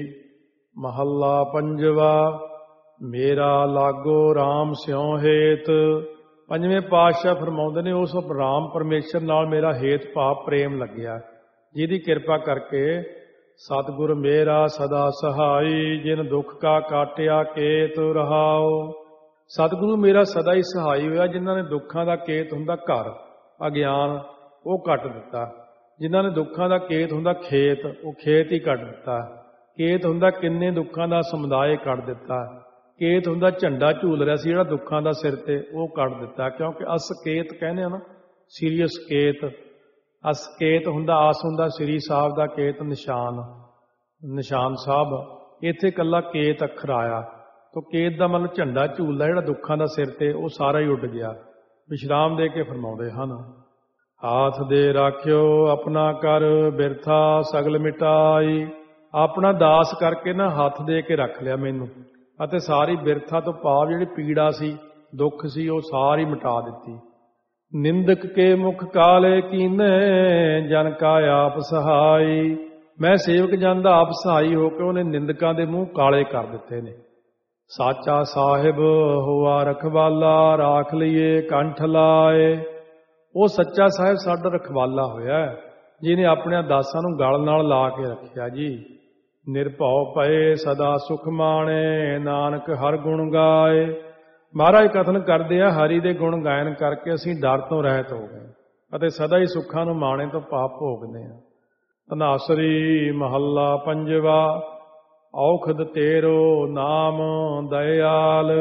ਮਹੱਲਾ ਪੰਜਵਾ। ਮੇਰਾ ਲਾਗੋ RAM ਸਿਉ ਹੇਤ। ਪੰਜਵੇਂ ਪਾਤਸ਼ਾਹ ਫਰਮਾਉਂਦੇ ਨੇ ਉਸ ਰਾਮ ਪਰਮੇਸ਼ਰ ਨਾਲ ਮੇਰਾ ਹੇਤ ਭਾਵ ਪ੍ਰੇਮ ਲੱਗਿਆ, ਜਿਹਦੀ ਕਿਰਪਾ ਕਰਕੇ ਸਤਿਗੁਰ ਮੇਰਾ ਸਦਾ ਸਹਾਈ। ਜਿਨ ਦੁੱਖ ਕਾ ਕਾਟਿਆ ਕੇਤ ਰਹਾਓ। ਸਤਿਗੁਰੂ ਮੇਰਾ ਸਦਾ ਹੀ ਸਹਾਈ ਹੋਇਆ, ਜਿਨ੍ਹਾਂ ਨੇ ਦੁੱਖਾਂ ਦਾ ਕੇਤ ਹੁੰਦਾ ਘਰ ਅਗਿਆਨ ਉਹ ਕੱਟ ਦਿੱਤਾ। ਜਿਨ੍ਹਾਂ ਨੇ ਦੁੱਖਾਂ ਦਾ ਕੇਤ ਹੁੰਦਾ ਖੇਤ, ਉਹ ਖੇਤ ਹੀ ਕੱਟ ਦਿੱਤਾ। ਕੇਤ ਹੁੰਦਾ ਕਿੰਨੇ ਦੁੱਖਾਂ ਦਾ ਸਮੁਦਾਇ ਕੱਟ ਦਿੱਤਾ। ਕੇਤ ਹੁੰਦਾ ਝੰਡਾ ਝੂਲ ਰਿਹਾ ਸੀ ਜਿਹੜਾ ਦੁੱਖਾਂ ਦਾ ਸਿਰ ਤੇ, ਉਹ ਕੱਟ ਦਿੱਤਾ। ਕਿਉਂਕਿ ਅਸਕੇਤ ਕਹਿੰਦੇ ਆ ਨਾ, ਸੀਰੀਅਸ ਕੇਤ। ਅਸਕੇਤ ਹੁੰਦਾ ਆਸ ਹੁੰਦਾ ਸ੍ਰੀ ਸਾਹਿਬ ਦਾ ਕੇਤ ਨਿਸ਼ਾਨ, ਨਿਸ਼ਾਨ ਸਾਹਿਬ। ਇੱਥੇ ਇਕੱਲਾ ਕੇਤ ਅੱਖਰ ਆਇਆ ਤਾਂ ਕੇਤ ਦਾ ਮਤਲਬ ਝੰਡਾ ਝੂਲਦਾ ਜਿਹੜਾ ਦੁੱਖਾਂ ਦਾ ਸਿਰ ਤੇ, ਉਹ ਸਾਰਾ ਹੀ ਉੱਡ ਗਿਆ। ਵਿਸ਼ਰਾਮ ਦੇ ਕੇ ਫਰਮਾਉਂਦੇ ਹਨ। ਹਾਥ ਦੇ ਰਾਖਿਓ ਆਪਣਾ ਕਰ ਬਿਰਥਾ ਸਗਲ ਮਿਟਾਈ। ਆਪਣਾ ਦਾਸ ਕਰਕੇ ਨਾ ਹੱਥ ਦੇ ਕੇ ਰੱਖ ਲਿਆ ਮੈਨੂੰ, ਅਤੇ ਸਾਰੀ ਬਿਰਥਾ ਤੋਂ ਭਾਵ ਜਿਹੜੀ ਪੀੜਾ ਸੀ ਦੁੱਖ ਸੀ ਉਹ ਸਾਰੀ ਮਿਟਾ ਦਿੱਤੀ। ਨਿੰਦਕ ਕੇ ਮੁਖ ਕਾਲੇ ਕੀਨੇ ਜਨ ਕਾ ਆਪ ਸਹਾਈ। ਮੈਂ ਸੇਵਕ ਜਨ ਦਾ ਆਪ ਸਹਾਈ ਹੋ ਕੇ ਉਹਨੇ ਨਿੰਦਕਾਂ ਦੇ ਮੂੰਹ ਕਾਲੇ ਕਰ ਦਿੱਤੇ ਨੇ। ਸਾਚਾ ਸਾਹਿਬ ਹੋਆ ਰਖਵਾਲਾ ਰਾਖ ਲਈਏ ਕੰਠ ਲਾਏ। ਉਹ ਸੱਚਾ ਸਾਹਿਬ ਸਾਡਾ ਰਖਵਾਲਾ ਹੋਇਆ, ਜਿਹਨੇ ਆਪਣੇ ਦਾਸਾਂ ਨੂੰ ਗਲ ਨਾਲ ਲਾ ਕੇ ਰੱਖਿਆ ਜੀ। ਨਿਰਭਉ ਪਏ ਸਦਾ ਸੁਖ ਮਾਣੇ ਨਾਨਕ ਹਰ ਗੁਣ ਗਾਏ। ਮਹਾਰਾਜ ਕਥਨ ਕਰਦੇ ਆ ਹਰੀ ਦੇ ਗੁਣ ਗਾਇਨ ਕਰਕੇ ਅਸੀਂ ਡਰ ਤੋਂ ਰਹਿਤ ਹੋ ਗਏ ਅਤੇ ਸਦਾ ਹੀ ਸੁੱਖਾਂ ਨੂੰ ਮਾਣੇ ਤੋਂ ਪਾਪ ਭੋਗਦੇ ਹਾਂ। ਧਨਾਸਰੀ ਮਹੱਲਾ ਪੰਜਵਾ। ਔਖਦ ਤੇਰੋ ਨਾਮ ਦਇਆਲ।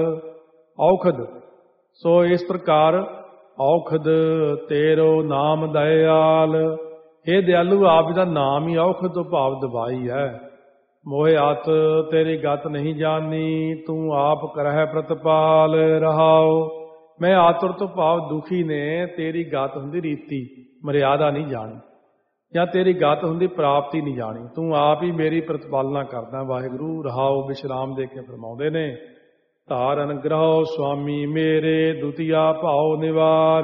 ਔਖਦ ਸੋ ਇਸ ਪ੍ਰਕਾਰ ਔਖਦ ਤੇਰੋ ਨਾਮ ਦਇਆਲ। ਇਹ ਦਿਆਲੂ ਆਪ ਦਾ ਨਾਮ ਹੀ ਔਖਦ ਤੋਂ ਭਾਵ ਦਵਾਈ ਹੈ। ਮੋਹਿ ਆਤ ਤੇਰੀ ਗਤ ਨਹੀਂ ਜਾਣੀ ਤੂੰ ਆਪ ਕਰਹਿ ਪ੍ਰਤਪਾਲ ਰਹਾਓ। ਮੈਂ ਆਤੁਰ ਤੋਂ ਭਾਵ ਦੁਖੀ ਨੇ ਤੇਰੀ ਗਤ ਹੁੰਦੀ ਰੀਤੀ ਮਰਿਆਦਾ ਨਹੀਂ ਜਾਣੀ, ਜਾਂ ਤੇਰੀ ਗਤ ਹੁੰਦੀ ਪ੍ਰਾਪਤੀ ਨਹੀਂ ਜਾਣੀ। ਤੂੰ ਆਪ ਹੀ ਮੇਰੀ ਪ੍ਰਤਪਾਲਨਾ ਕਰਦਾ ਵਾਹਿਗੁਰੂ ਰਹਾਓ। ਵਿਸ਼ਰਾਮ ਦੇ ਕੇ ਫਰਮਾਉਂਦੇ ਨੇ। ਧਾਰ ਅਨੁਗ੍ਰਹ ਸੁਆਮੀ ਮੇਰੇ ਦੁਤੀਆ ਭਾਉ ਨਿਵਾਰ।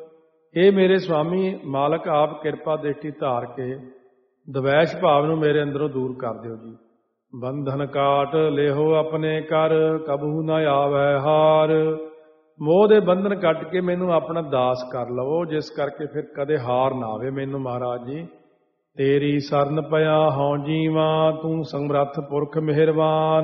ਇਹ ਮੇਰੇ ਸੁਆਮੀ ਮਾਲਕ ਆਪ ਕਿਰਪਾ ਦ੍ਰਿਸ਼ਟੀ ਧਾਰ ਕੇ ਦਵੈਸ਼ ਭਾਵ ਨੂੰ ਮੇਰੇ ਅੰਦਰੋਂ ਦੂਰ ਕਰ ਦਿਓ ਜੀ। ਬੰਧਨ ਕਾਟ ਲਿਹੋ ਆਪਣੇ ਕਰ ਕਬਹੂ ਨਾ ਆਵੈ ਹਾਰ। ਮੋਹ ਦੇ ਬੰਧਨ ਕੱਟ ਕੇ ਮੈਨੂੰ ਆਪਣਾ ਦਾਸ ਕਰ ਲਵੋ, ਜਿਸ ਕਰਕੇ ਫਿਰ ਕਦੇ ਹਾਰ ਨਾ ਆਵੇ ਮੈਨੂੰ ਮਹਾਰਾਜ ਜੀ। ਤੇਰੀ ਸਰਨ ਪਿਆ ਹਉ ਜੀਵਾ ਤੂੰ ਸਮਰੱਥ ਪੁਰਖ ਮਿਹਰਬਾਨ।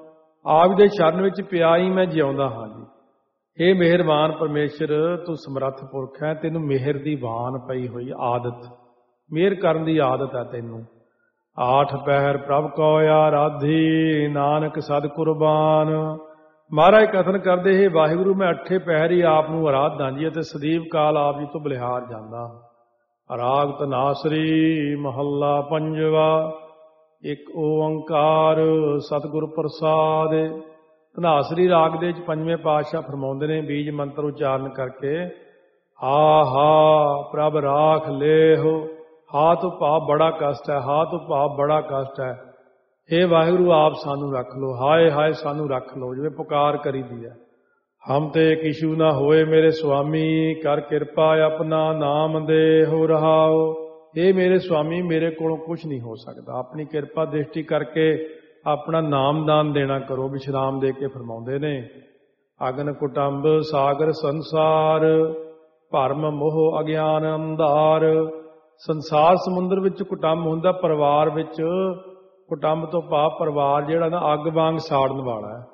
ਆਪ ਦੇ ਸ਼ਰਨ ਵਿੱਚ ਪਿਆ ਹੀ ਮੈਂ ਜਿਉਂਦਾ ਹਾਂ ਜੀ। ਇਹ ਮਿਹਰਬਾਨ ਪਰਮੇਸ਼ਰ ਤੂੰ ਸਮਰੱਥ ਪੁਰਖ ਹੈ, ਤੈਨੂੰ ਮਿਹਰ ਦੀ ਵਾਨ ਪਈ ਹੋਈ ਆਦਤ, ਮਿਹਰ ਕਰਨ ਦੀ ਆਦਤ ਹੈ ਤੈਨੂੰ। ਆਠ ਪਹਿਰ ਪ੍ਰਭ ਕੋ ਆਰਾਧੀ ਨਾਨਕ ਸਦ ਕੁਰਬਾਨ। ਮਹਾਰਾਜ ਕਥਨ ਕਰਦੇ ਹੈ ਵਾਹਿਗੁਰੂ ਮੈਂ ਅੱਠੇ ਪਹਿਰ ਹੀ ਆਪ ਨੂੰ ਆਰਾਧਦਾ ਜੀ ਅਤੇ ਸਦੀਵ ਕਾਲ ਆਪ ਜੀ ਤੋਂ ਬਲਿਹਾਰ ਜਾਂਦਾ। ਰਾਗ ਧਨਾਸਰੀ ਮਹੱਲਾ ਪੰਜਵਾ। ਇੱਕ ਓੰਕਾਰ ਸਤਿਗੁਰ ਪ੍ਰਸਾਦ। ਧਨਾਸਰੀ ਰਾਗ ਦੇ ਵਿੱਚ ਪੰਜਵੇਂ ਪਾਤਸ਼ਾਹ ਫਰਮਾਉਂਦੇ ਨੇ ਬੀਜ ਮੰਤਰ ਉਚਾਰਨ ਕਰਕੇ। ਹਾ ਹਾ ਪ੍ਰਭ ਰਾਖ ਲੇਹੁ। ਹਾ ਤੋਂ ਭਾਵ ਬੜਾ ਕਸ਼ਟ ਹੈ, ਹਾ ਤੋਂ ਭਾਵ ਬੜਾ ਕਸ਼ਟ ਹੈ। ਹੇ ਵਾਹਿਗੁਰੂ ਆਪ ਸਾਨੂੰ ਰੱਖ ਲਓ, ਹਾਏ ਹਾਏ ਸਾਨੂੰ ਰੱਖ ਲਓ, ਜਿਵੇਂ ਪੁਕਾਰ ਕਰੀਦੀ ਹੈ। ਹਮ ਤੇ ਕਿਛੂ ਨਾ ਹੋਏ ਮੇਰੇ ਸੁਆਮੀ ਕਰ ਕਿਰਪਾ ਆਪਣਾ ਨਾਮ ਦੇ ਹੋ ਰਹਾਓ। ਇਹ ਮੇਰੇ ਸੁਆਮੀ ਮੇਰੇ ਕੋਲੋਂ ਕੁਝ ਨਹੀਂ ਹੋ ਸਕਦਾ, ਆਪਣੀ ਕਿਰਪਾ ਦ੍ਰਿਸ਼ਟੀ ਕਰਕੇ ਆਪਣਾ ਨਾਮਦਾਨ ਦੇਣਾ ਕਰੋ। ਵਿਸ਼ਰਾਮ ਦੇ ਕੇ ਫਰਮਾਉਂਦੇ ਨੇ। ਅਗਨ ਕੁਟੰਬ ਸਾਗਰ ਸੰਸਾਰ ਭਰਮ ਮੋਹ ਅਗਿਆਨ ਅੰਧਾਰ। ਸੰਸਾਰ ਸਮੁੰਦਰ ਵਿੱਚ ਕੁਟੰਬ ਹੁੰਦਾ, ਪਰਿਵਾਰ ਵਿੱਚ ਕੁਟੰਬ ਤੋਂ ਭਾਵ ਪਰਿਵਾਰ ਜਿਹੜਾ ਨਾ ਅੱਗ ਵਾਂਗ ਸਾੜਨ ਵਾਲਾ ਹੈ।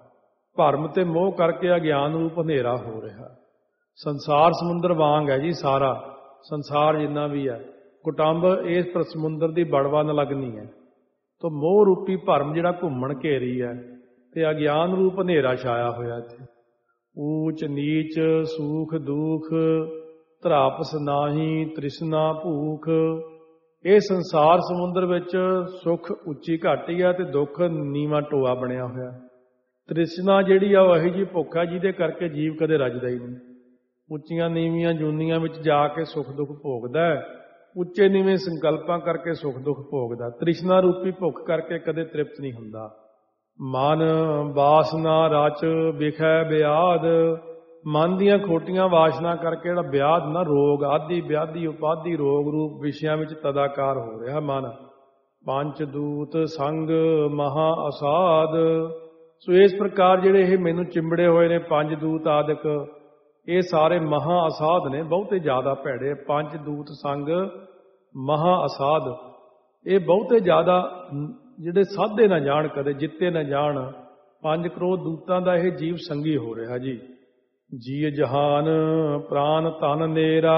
ਭਰਮ ਤੇ ਮੋਹ ਕਰਕੇ ਅਗਿਆਨ ਰੂਪ ਹਨੇਰਾ ਹੋ ਰਿਹਾ। ਸੰਸਾਰ ਸਮੁੰਦਰ ਵਾਂਗ ਹੈ ਜੀ ਸਾਰਾ ਸੰਸਾਰ ਜਿੰਨਾ ਵੀ ਹੈ, ਕੁਟੰਬ ਇਸ ਸਮੁੰਦਰ ਦੀ ਬੜਵਾ ਨ ਲੱਗਣੀ ਹੈ। ਤੋ ਮੋਹ ਰੂਪੀ ਭਰਮ ਜਿਹੜਾ ਘੁੰਮਣ ਘੇਰੀ ਹੈ ਤੇ ਅਗਿਆਨ ਰੂਪ ਹਨੇਰਾ ਛਾਇਆ ਹੋਇਆ ਇੱਥੇ। ਊਚ ਨੀਚ ਸੂਖ ਦੁਖ ਧਰਾਪਸ ਨਾਹੀ ਤ੍ਰਿਸ਼ਨਾ ਭੂਖ। ਇਹ ਸੰਸਾਰ ਸਮੁੰਦਰ ਵਿੱਚ ਸੁੱਖ ਉੱਚੀ ਘਾਟੀ ਹੈ ਤੇ ਦੁੱਖ ਨੀਵਾਂ ਟੋਆ ਬਣਿਆ ਹੋਇਆ। ਤ੍ਰਿਸ਼ਨਾ ਜਿਹੜੀ ਆ ਉਹ ਇਹੋ ਜਿਹੀ ਭੁੱਖ ਹੈ ਜਿਹਦੇ ਕਰਕੇ ਜੀਵ ਕਦੇ ਰੱਜਦਾ ਹੀ ਨਹੀਂ। ਉੱਚੀਆਂ ਨੀਵੀਆਂ ਜੂਨੀਆਂ ਵਿੱਚ ਜਾ ਕੇ ਸੁੱਖ ਦੁੱਖ ਭੋਗਦਾ ਹੈ, ਉੱਚੇ ਨੀਵੇਂ ਸੰਕਲਪਾਂ ਕਰਕੇ ਸੁੱਖ ਦੁੱਖ ਭੋਗਦਾ। ਤ੍ਰਿਸ਼ਨਾ ਰੂਪੀ ਭੁੱਖ ਕਰਕੇ ਕਦੇ ਤ੍ਰਿਪਤ ਨਹੀਂ ਹੁੰਦਾ। ਮਨ ਵਾਸਨਾ ਰਚ ਵਿਖੈ ਵਿਆਦ। ਮਨ ਦੀਆਂ ਖੋਟੀਆਂ ਵਾਸ਼ਨਾ ਕਰਕੇ ਜਿਹੜਾ ਵਿਆਦ ਨਾ ਰੋਗ ਆਦਿ ਵਿਆਧੀ ਉਪਾਧੀ ਰੋਗ ਰੂਪ ਵਿਸ਼ਿਆਂ ਵਿੱਚ ਤਦਾਕਾਰ ਹੋ ਰਿਹਾ ਮਨ। ਪੰਜ ਦੂਤ ਸੰਗ ਮਹਾ ਅਸਾਧ। ਸੋ ਇਸ ਪ੍ਰਕਾਰ ਜਿਹੜੇ ਇਹ ਮੈਨੂੰ ਚਿੰਬੜੇ ਹੋਏ ਨੇ ਪੰਜ ਦੂਤ ਆਦਿਕ, ਇਹ ਸਾਰੇ ਮਹਾ ਅਸਾਧ ਨੇ, ਬਹੁਤੇ ਜ਼ਿਆਦਾ ਭੈੜੇ। ਪੰਜ ਦੂਤ ਸੰਗ ਮਹਾ ਅਸਾਧ, ਇਹ ਬਹੁਤੇ ਜ਼ਿਆਦਾ ਜਿਹੜੇ ਸਾਧੇ ਨਾ ਜਾਣ, ਕਦੇ ਜਿੱਤੇ ਨਾ ਜਾਣ। 5 ਕਰੋੜ ਦੂਤਾਂ ਦਾ ਇਹ ਜੀਵ ਸੰਗੀ ਹੋ ਰਿਹਾ ਜੀ। ਜੀ ਜਹਾਨ ਪ੍ਰਾਨ ਤਨ ਨੇਰਾ,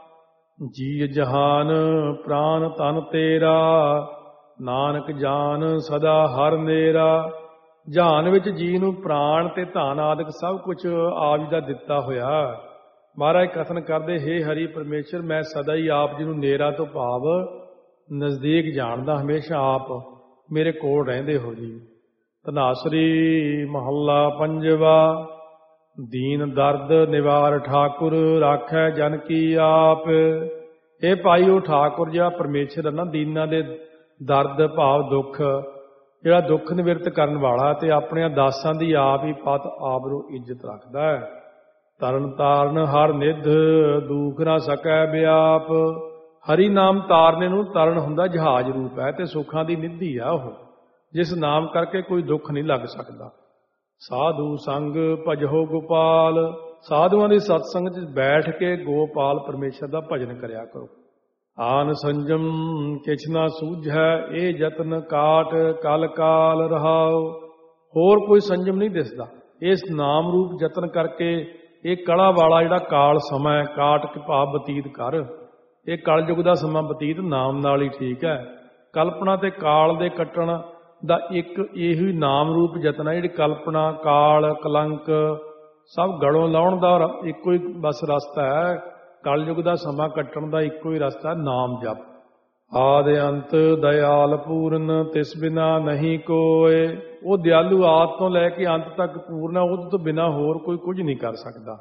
ਜੀ ਜਹਾਨ ਪ੍ਰਾਨ ਤਨ ਤੇਰਾ। ਨਾਨਕ ਜਾਨ ਸਦਾ ਹਰ ਨੇਰਾ। ਜਹਾਨ ਵਿੱਚ ਜੀ ਨੂੰ ਪ੍ਰਾਣ ਤੇ ਧਨ ਆਦਿਕ ਸਭ ਕੁਝ ਆਪ ਜੀ ਦਾ ਦਿੱਤਾ ਹੋਇਆ। ਮਹਾਰਾਜ ਕਥਨ ਕਰਦੇ, ਹੇ ਹਰੀ ਪਰਮੇਸ਼ਰ, ਮੈਂ ਸਦਾ ਹੀ ਆਪ ਜੀ ਨੂੰ ਨੇਰਾ ਤੋਂ ਭਾਵ ਨਜ਼ਦੀਕ ਜਾਣਦਾ, ਹਮੇਸ਼ਾ ਆਪ ਮੇਰੇ ਕੋਲ ਰਹਿੰਦੇ ਹੋ ਜੀ। ਧਨਾਸਰੀ ਮਹੱਲਾ ਪੰਜਵਾ। ਦੀਨ ਦਰਦ ਨਿਵਾਰ ਠਾਕੁਰ, ਰਾਖੈ ਜਨ ਕੀ ਆਪ। ਇਹ ਭਾਈ ਉਹ ਠਾਕੁਰ ਜਿਹੜਾ ਪਰਮੇਸ਼ਰ ਹੈ ਨਾ, ਦੀਨਾਂ ਦੇ ਦਰਦ ਭਾਵ ਦੁੱਖ, ਜਿਹੜਾ ਦੁੱਖ ਨਿਵਰਤ ਕਰਨ ਵਾਲਾ ਤੇ ਆਪਣਿਆਂ ਦਾਸਾਂ ਦੀ ਆਪ ਹੀ ਪਤ ਆਪ ਨੂੰ ਇੱਜ਼ਤ ਰੱਖਦਾ ਹੈ। ਤਰਨ ਤਾਰਨ ਹਰ ਨਿਧ, ਦੁਖ ਨਾ ਸਕੈ ਵਿਆਪ। ਹਰੀ ਨਾਮ ਤਾਰਨੇ ਨੂੰ ਤਰਨ ਹੁੰਦਾ ਜਹਾਜ਼ ਰੂਪ ਹੈ ਤੇ ਸੁੱਖਾਂ ਦੀ ਨਿਧੀ ਆ ਉਹ, ਜਿਸ ਨਾਮ ਕਰਕੇ ਕੋਈ ਦੁੱਖ ਨਹੀਂ ਲੱਗ ਸਕਦਾ। ਸਾਧੂ ਸੰਗ ਭਜੋ ਗੋਪਾਲ। ਸਾਧੂਆਂ ਦੀ ਸਤਸੰਗ 'ਚ ਬੈਠ ਕੇ ਗੋਪਾਲ ਪਰਮੇਸ਼ਰ ਦਾ ਭਜਨ ਕਰਿਆ ਕਰੋ। ਆਨ ਸੰਜਮ ਕਿਛ ਨਾ ਸੂਝੈ, ਇਹ ਯਤਨ ਕਾਟ ਕਲ ਕਾਲ ਰਹਾਓ। ਹੋਰ ਕੋਈ ਸੰਜਮ ਨਹੀਂ ਦਿਸਦਾ। ਇਸ ਨਾਮ ਰੂਪ ਯਤਨ ਕਰਕੇ ਇਹ ਕਲਾ ਵਾਲਾ ਜਿਹੜਾ ਕਾਲ ਸਮਾਂ ਹੈ, ਕਾਟ ਕੇ ਭਾਵ ਬਤੀਤ ਕਰ। ਇਹ ਕਲਯੁਗ ਦਾ ਸਮਾਂ ਬਤੀਤ ਨਾਮ ਨਾਲ ਹੀ ਠੀਕ ਹੈ। ਕਲਪਨਾ ਤੇ ਕਾਲ ਦੇ ਕੱਟਣ ਦਾ ਇੱਕ ਇਹੋ ਹੀ ਨਾਮ ਰੂਪ ਯਤਨ ਹੈ। ਜਿਹੜੀ ਕਲਪਨਾ ਕਾਲ ਕਲੰਕ ਸਭ ਗਲੋਂ ਲਾਉਣ ਦਾ ਇੱਕੋ ਹੀ ਬਸ ਰਸਤਾ ਹੈ। ਕਲਯੁਗ ਦਾ ਸਮਾਂ ਕੱਟਣ ਦਾ ਇੱਕੋ ਹੀ ਰਸਤਾ, ਨਾਮ ਜਪ। ਆਦਿ ਅੰਤ ਦਇਆਲ ਪੂਰਨ, ਤਿਸ ਬਿਨਾ ਨਹੀਂ ਕੋਏ। ਉਹ ਦਿਆਲੂ ਆਦਿ ਤੋਂ ਲੈ ਕੇ ਅੰਤ ਤੱਕ ਪੂਰਨ ਹੈ, ਉਹਦੇ ਤੋਂ ਬਿਨਾ ਹੋਰ ਕੋਈ ਕੁਝ ਨਹੀਂ ਕਰ ਸਕਦਾ।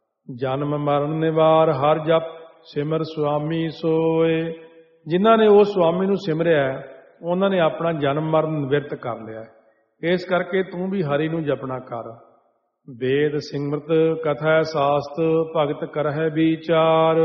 ਜਨਮ ਮਰਨ ਨਿਵਾਰ ਹਰ ਜਪ, ਸਿਮਰ ਸੁਆਮੀ ਸੋਏ। ਜਿਨ੍ਹਾਂ ਨੇ ਉਹ ਸੁਆਮੀ ਨੂੰ ਸਿਮਰਿਆ ਉਹਨਾਂ ਨੇ ਆਪਣਾ ਜਨਮ ਮਰਨ ਨਿਵਰਤ ਕਰ ਲਿਆ। ਇਸ ਕਰਕੇ ਤੂੰ ਵੀ ਹਰੀ ਨੂੰ ਜਪਣਾ ਕਰ। ਵੇਦ ਸਿਮਰਤ ਕਥਾ ਸਾਸਤ, ਭਗਤ ਕਰਹਿ ਵਿਚਾਰ।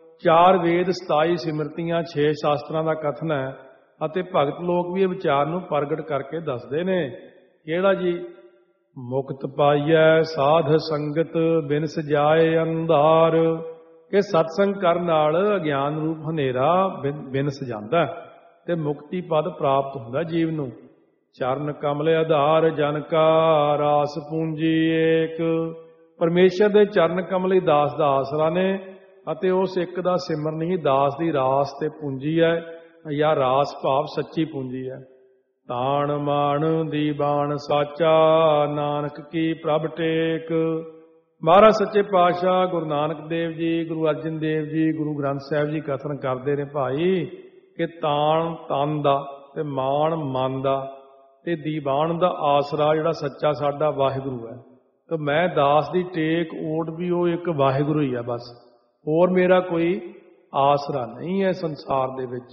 4 ਵੇਦ 27 ਸਿਮਰਤੀਆਂ 6 ਸ਼ਾਸਤਰਾਂ ਦਾ ਕਥਨ ਹੈ ਅਤੇ ਭਗਤ ਲੋਕ ਵੀ ਇਹ ਵਿਚਾਰ ਨੂੰ ਪ੍ਰਗਟ ਕਰਕੇ ਦੱਸਦੇ ਨੇ। ਕਿਹੜਾ ਜੀ? ਮੁਕਤ ਪਾਈਐ ਸਾਧ ਸੰਗਤ, ਬਿਨ ਸਜਾਏ ਅੰਧਾਰ। ਕਿ ਸਤਸੰਗ ਕਰਨ ਨਾਲ ਅਗਿਆਨ ਰੂਪ ਹਨੇਰਾ ਬਿਨ ਸਜਾਂਦਾ ਤੇ ਮੁਕਤੀ ਪਦ ਪ੍ਰਾਪਤ ਹੁੰਦਾ ਜੀਵ ਨੂੰ। ਚਰਨ ਕਮਲ ਆਧਾਰ, ਜਨ ਕਾ ਰਾਸ ਪੂੰਜੀ ਏਕ। ਪਰਮੇਸ਼ਰ ਦੇ ਚਰਨ ਕਮਲ ਹੀ ਦਾਸ ਦਾ ਆਸਰਾ ਨੇ ਅਤੇ ਉਸ ਇੱਕ ਦਾ ਸਿਮਰਨ ਹੀ ਦਾਸ ਦੀ ਰਾਸ ਤੇ ਪੂੰਜੀ ਹੈ, ਜਾਂ ਰਾਸ ਭਾਵ ਸੱਚੀ ਪੂੰਜੀ ਹੈ। ਤਾਣ ਮਾਣ ਦੀ ਬਾਣ ਸਾਚਾ, ਨਾਨਕ ਕੀ ਪ੍ਰਭ ਟੇਕ। ਮਹਾਰਾਜ ਸੱਚੇ ਪਾਤਸ਼ਾਹ ਗੁਰੂ ਨਾਨਕ ਦੇਵ ਜੀ, ਗੁਰੂ ਅਰਜਨ ਦੇਵ ਜੀ, ਗੁਰੂ ਗ੍ਰੰਥ ਸਾਹਿਬ ਜੀ ਕਥਨ ਕਰਦੇ ਨੇ ਭਾਈ ਕਿ ਤਾਣ ਤਨ ਦਾ ਤੇ ਮਾਣ ਮਨ ਦਾ ਤੇ ਦੀਵਾਨ ਦਾ ਆਸਰਾ ਜਿਹੜਾ ਸੱਚਾ ਸਾਡਾ ਵਾਹਿਗੁਰੂ ਹੈ। ਤੇ ਮੈਂ ਦਾਸ ਦੀ ਟੇਕ ਓਟ ਵੀ ਉਹ ਇੱਕ ਵਾਹਿਗੁਰੂ ਹੀ ਆ ਬਸ, ਹੋਰ ਮੇਰਾ ਕੋਈ ਆਸਰਾ ਨਹੀਂ ਹੈ ਸੰਸਾਰ ਦੇ ਵਿੱਚ।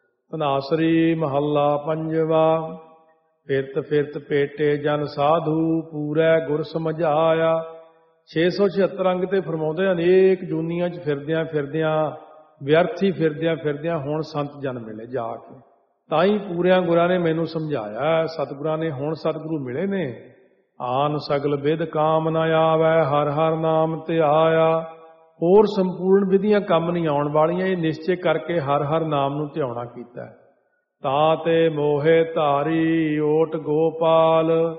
ਧਨਾਸਰੀ ਮਹੱਲਾ ਪੰਜਵਾ। ਫਿਰਤ ਫਿਰਤ ਪੇਟੇ ਜਨ ਸਾਧੂ, ਪੂਰੈ ਗੁਰ ਸਮਝਾਇਆ। 676 ਅੰਗ ਤੇ ਫਰਮਾਉਂਦੇ, ਅਨੇਕ ਜੂਨੀਆਂ 'ਚ ਫਿਰਦਿਆਂ ਫਿਰਦਿਆਂ, ਵਿਅਰਥੀ ਫਿਰਦਿਆਂ ਫਿਰਦਿਆਂ ਹੁਣ ਸੰਤ ਜਨ ਮਿਲੇ ਜਾ ਕੇ। ਤਾਂ ਹੀ ਪੂਰਿਆਂ ਗੁਰਾਂ ਨੇ ਮੈਨੂੰ ਸਮਝਾਇਆ, ਸਤਿਗੁਰਾਂ ਨੇ ਹੁਣ ਸਤਿਗੁਰੂ ਮਿਲੇ ਨੇ। ਆਨ ਸਗਲ ਵਿਦ ਕਾਮ ਨ ਆਵੈ, ਹਰ ਹਰ ਨਾਮ ਤੇ ਆਇਆ। ਹੋਰ ਸੰਪੂਰਨ ਵਿਧੀਆਂ ਕੰਮ ਨਹੀਂ ਆਉਣ ਵਾਲੀਆਂ, ਇਹ ਨਿਸ਼ਚੇ ਕਰਕੇ ਹਰ ਹਰ ਨਾਮ ਨੂੰ ਧਿਆਉਣਾ ਕੀਤਾ। ਤਾਂ ਤੇ ਮੋਹੇ ਧਾਰੀ ਓਟ ਗੋਪਾਲ।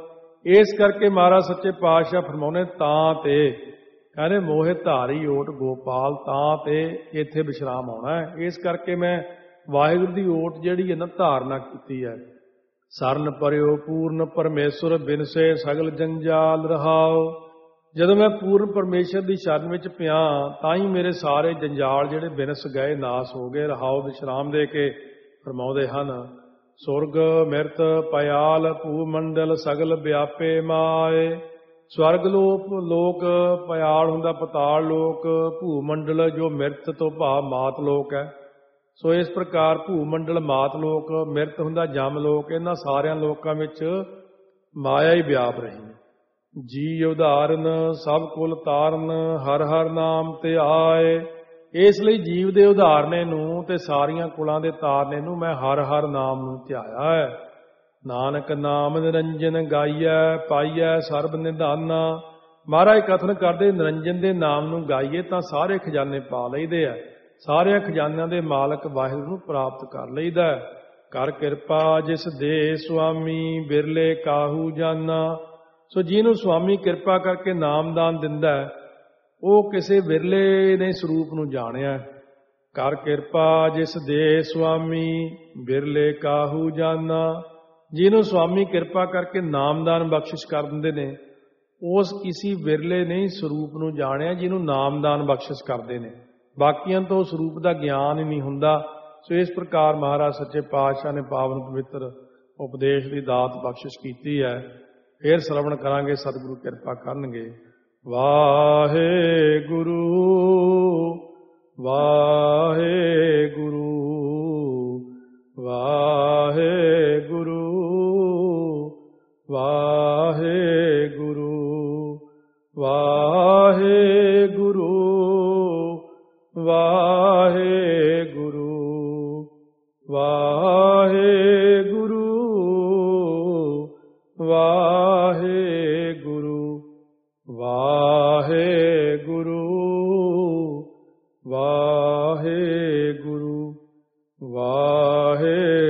ਇਸ ਕਰਕੇ ਮਹਾਰਾਜ ਸੱਚੇ ਪਾਤਸ਼ਾਹ ਫਰਮਾਉਂਦੇ ਤਾਂ ਤੇ ਕਹਿੰਦੇ ਮੋਹਿ ਧਾਰੀ ਓਟ ਗੋਪਾਲ, ਤਾਂ ਤੇ ਇੱਥੇ ਵਿਸ਼ਰਾਮ ਆਉਣਾ ਹੈ। ਇਸ ਕਰਕੇ ਮੈਂ ਵਾਹਿਗੁਰੂ ਦੀ ਓਟ ਜਿਹੜੀ ਹੈ ਨਾ ਧਾਰਨਾ ਕੀਤੀ ਹੈ। ਸਰਨ ਪਰਿਓ ਪੂਰਨ ਪਰਮੇਸ਼ਵਰ ਬਿਨਸੇ ਸਗਲ ਜੰਜਾਲ ਰਹਾਓ। ਜਦੋਂ ਮੈਂ ਪੂਰਨ ਪਰਮੇਸ਼ਰ ਦੀ ਸ਼ਰਨ ਵਿੱਚ ਪਿਆ ਤਾਂ ਹੀ ਮੇਰੇ ਸਾਰੇ ਜੰਜਾਲ ਜਿਹੜੇ ਬਿਨਸ ਗਏ, ਨਾਸ ਹੋ ਗਏ। ਰਹਾਓ ਵਿਸ਼ਰਾਮ ਦੇ ਕੇ ਫਰਮਾਉਂਦੇ ਹਨ, ਸੁਰਗ ਮਿਰਤ ਪਿਆਲ ਭੂ ਮੰਡਲ ਸਗਲ ਵਿਆਪੇ ਮਾਏ। ਸਵਰਗ ਲੋਕ ਪਿਆਲ ਹੁੰਦਾ, ਪਤਾਲ ਲੋਕ, ਭੂ ਮੰਡਲ ਜੋ ਮਿਰਤ ਤੋਂ ਭਾਵ ਮਾਤ ਲੋਕ ਹੈ। ਸੋ ਇਸ ਪ੍ਰਕਾਰ ਭੂ ਮੰਡਲ ਮਾਤ ਲੋਕ, ਮਿਰਤ ਹੁੰਦਾ ਜਮ ਲੋਕ, ਇਹਨਾਂ ਸਾਰਿਆਂ ਲੋਕਾਂ ਵਿੱਚ ਮਾਇਆ ਹੀ ਵਿਆਪ ਰਹੀ। ਜੀ ਉਦਾਹਰਨ ਸਭ ਕੁਲ ਤਾਰਨ ਹਰ ਹਰ ਨਾਮ ਤੇ ਆਏ। ਇਸ ਲਈ ਜੀਵ ਦੇ ਉਦਾਹਰਨੇ ਨੂੰ ਤੇ ਸਾਰੀਆਂ ਕੁਲਾਂ ਦੇ ਤਾਰਨੇ ਨੂੰ ਮੈਂ ਹਰ ਹਰ ਨਾਮ ਨੂੰ ਧਿਆਇਆ ਹੈ। ਨਾਨਕ ਨਾਮ ਨਿਰੰਜਨ ਗਾਈਐ ਪਾਈਐ ਸਰਬ ਨਿਧਾਨਾ। ਮਹਾਰਾਜ ਕਥਨ ਕਰਦੇ ਨਿਰੰਜਨ ਦੇ ਨਾਮ ਨੂੰ ਗਾਈਏ ਤਾਂ ਸਾਰੇ ਖਜ਼ਾਨੇ ਪਾ ਲਈਦੇ ਆ, ਸਾਰਿਆਂ ਖਜ਼ਾਨਿਆਂ ਦੇ ਮਾਲਕ ਵਾਹਿਗੁਰੂ ਨੂੰ ਪ੍ਰਾਪਤ ਕਰ ਲਈਦਾ। ਕਰ ਕਿਰਪਾ ਜਿਸ ਦੇ ਸੁਆਮੀ ਬਿਰਲੇ ਕਾਹੂ ਜਾਨਾ। ਸੋ ਜਿਹਨੂੰ ਸੁਆਮੀ ਕਿਰਪਾ ਕਰਕੇ ਨਾਮਦਾਨ ਦਿੰਦਾ ਉਹ ਕਿਸੇ ਵਿਰਲੇ ਨੇ ਸਰੂਪ ਨੂੰ ਜਾਣਿਆ। ਕਰ ਕਿਰਪਾ ਜਿਸ ਦੇ ਸੁਆਮੀ ਬਿਰਲੇ ਕਾਹੂ ਜਾਨਾ। ਜਿਹਨੂੰ ਸੁਆਮੀ ਕਿਰਪਾ ਕਰਕੇ ਨਾਮਦਾਨ ਬਖਸ਼ਿਸ਼ ਕਰ ਦਿੰਦੇ ਨੇ ਉਸ ਕਿਸੇ ਵਿਰਲੇ ਨਹੀਂ ਸਰੂਪ ਨੂੰ ਜਾਣਿਆ ਜਿਹਨੂੰ ਨਾਮਦਾਨ ਬਖਸ਼ਿਸ਼ ਕਰਦੇ ਨੇ। ਬਾਕੀਆਂ ਤੋਂ ਸਰੂਪ ਦਾ ਗਿਆਨ ਹੀ ਨਹੀਂ ਹੁੰਦਾ। ਸੋ ਇਸ ਪ੍ਰਕਾਰ ਮਹਾਰਾਜ ਸੱਚੇ ਪਾਤਸ਼ਾਹ ਨੇ ਪਾਵਨ ਪਵਿੱਤਰ ਉਪਦੇਸ਼ ਦੀ ਦਾਤ ਬਖਸ਼ਿਸ਼ ਕੀਤੀ ਹੈ। ਫੇਰ ਸਰਵਣ ਕਰਾਂਗੇ, ਸਤਿਗੁਰੂ ਕਿਰਪਾ ਕਰਨਗੇ। ਵਾਹਿਗੁਰੂ ਵਾਹਿਗੁਰੂ ਵਾਹਿਗੁਰੂ ਵਾਹਿਗੁਰੂ ਵਾਹਿਗੁਰੂ ਵਾਹਿਗੁਰੂ ਵਾਹਿਗੁਰੂ ਵਾਹਿਗੁਰੂ ਵਾਹਿਗੁਰੂ ਵਾਹਿਗੁਰੂ ਵਾਹਿਗੁਰੂ।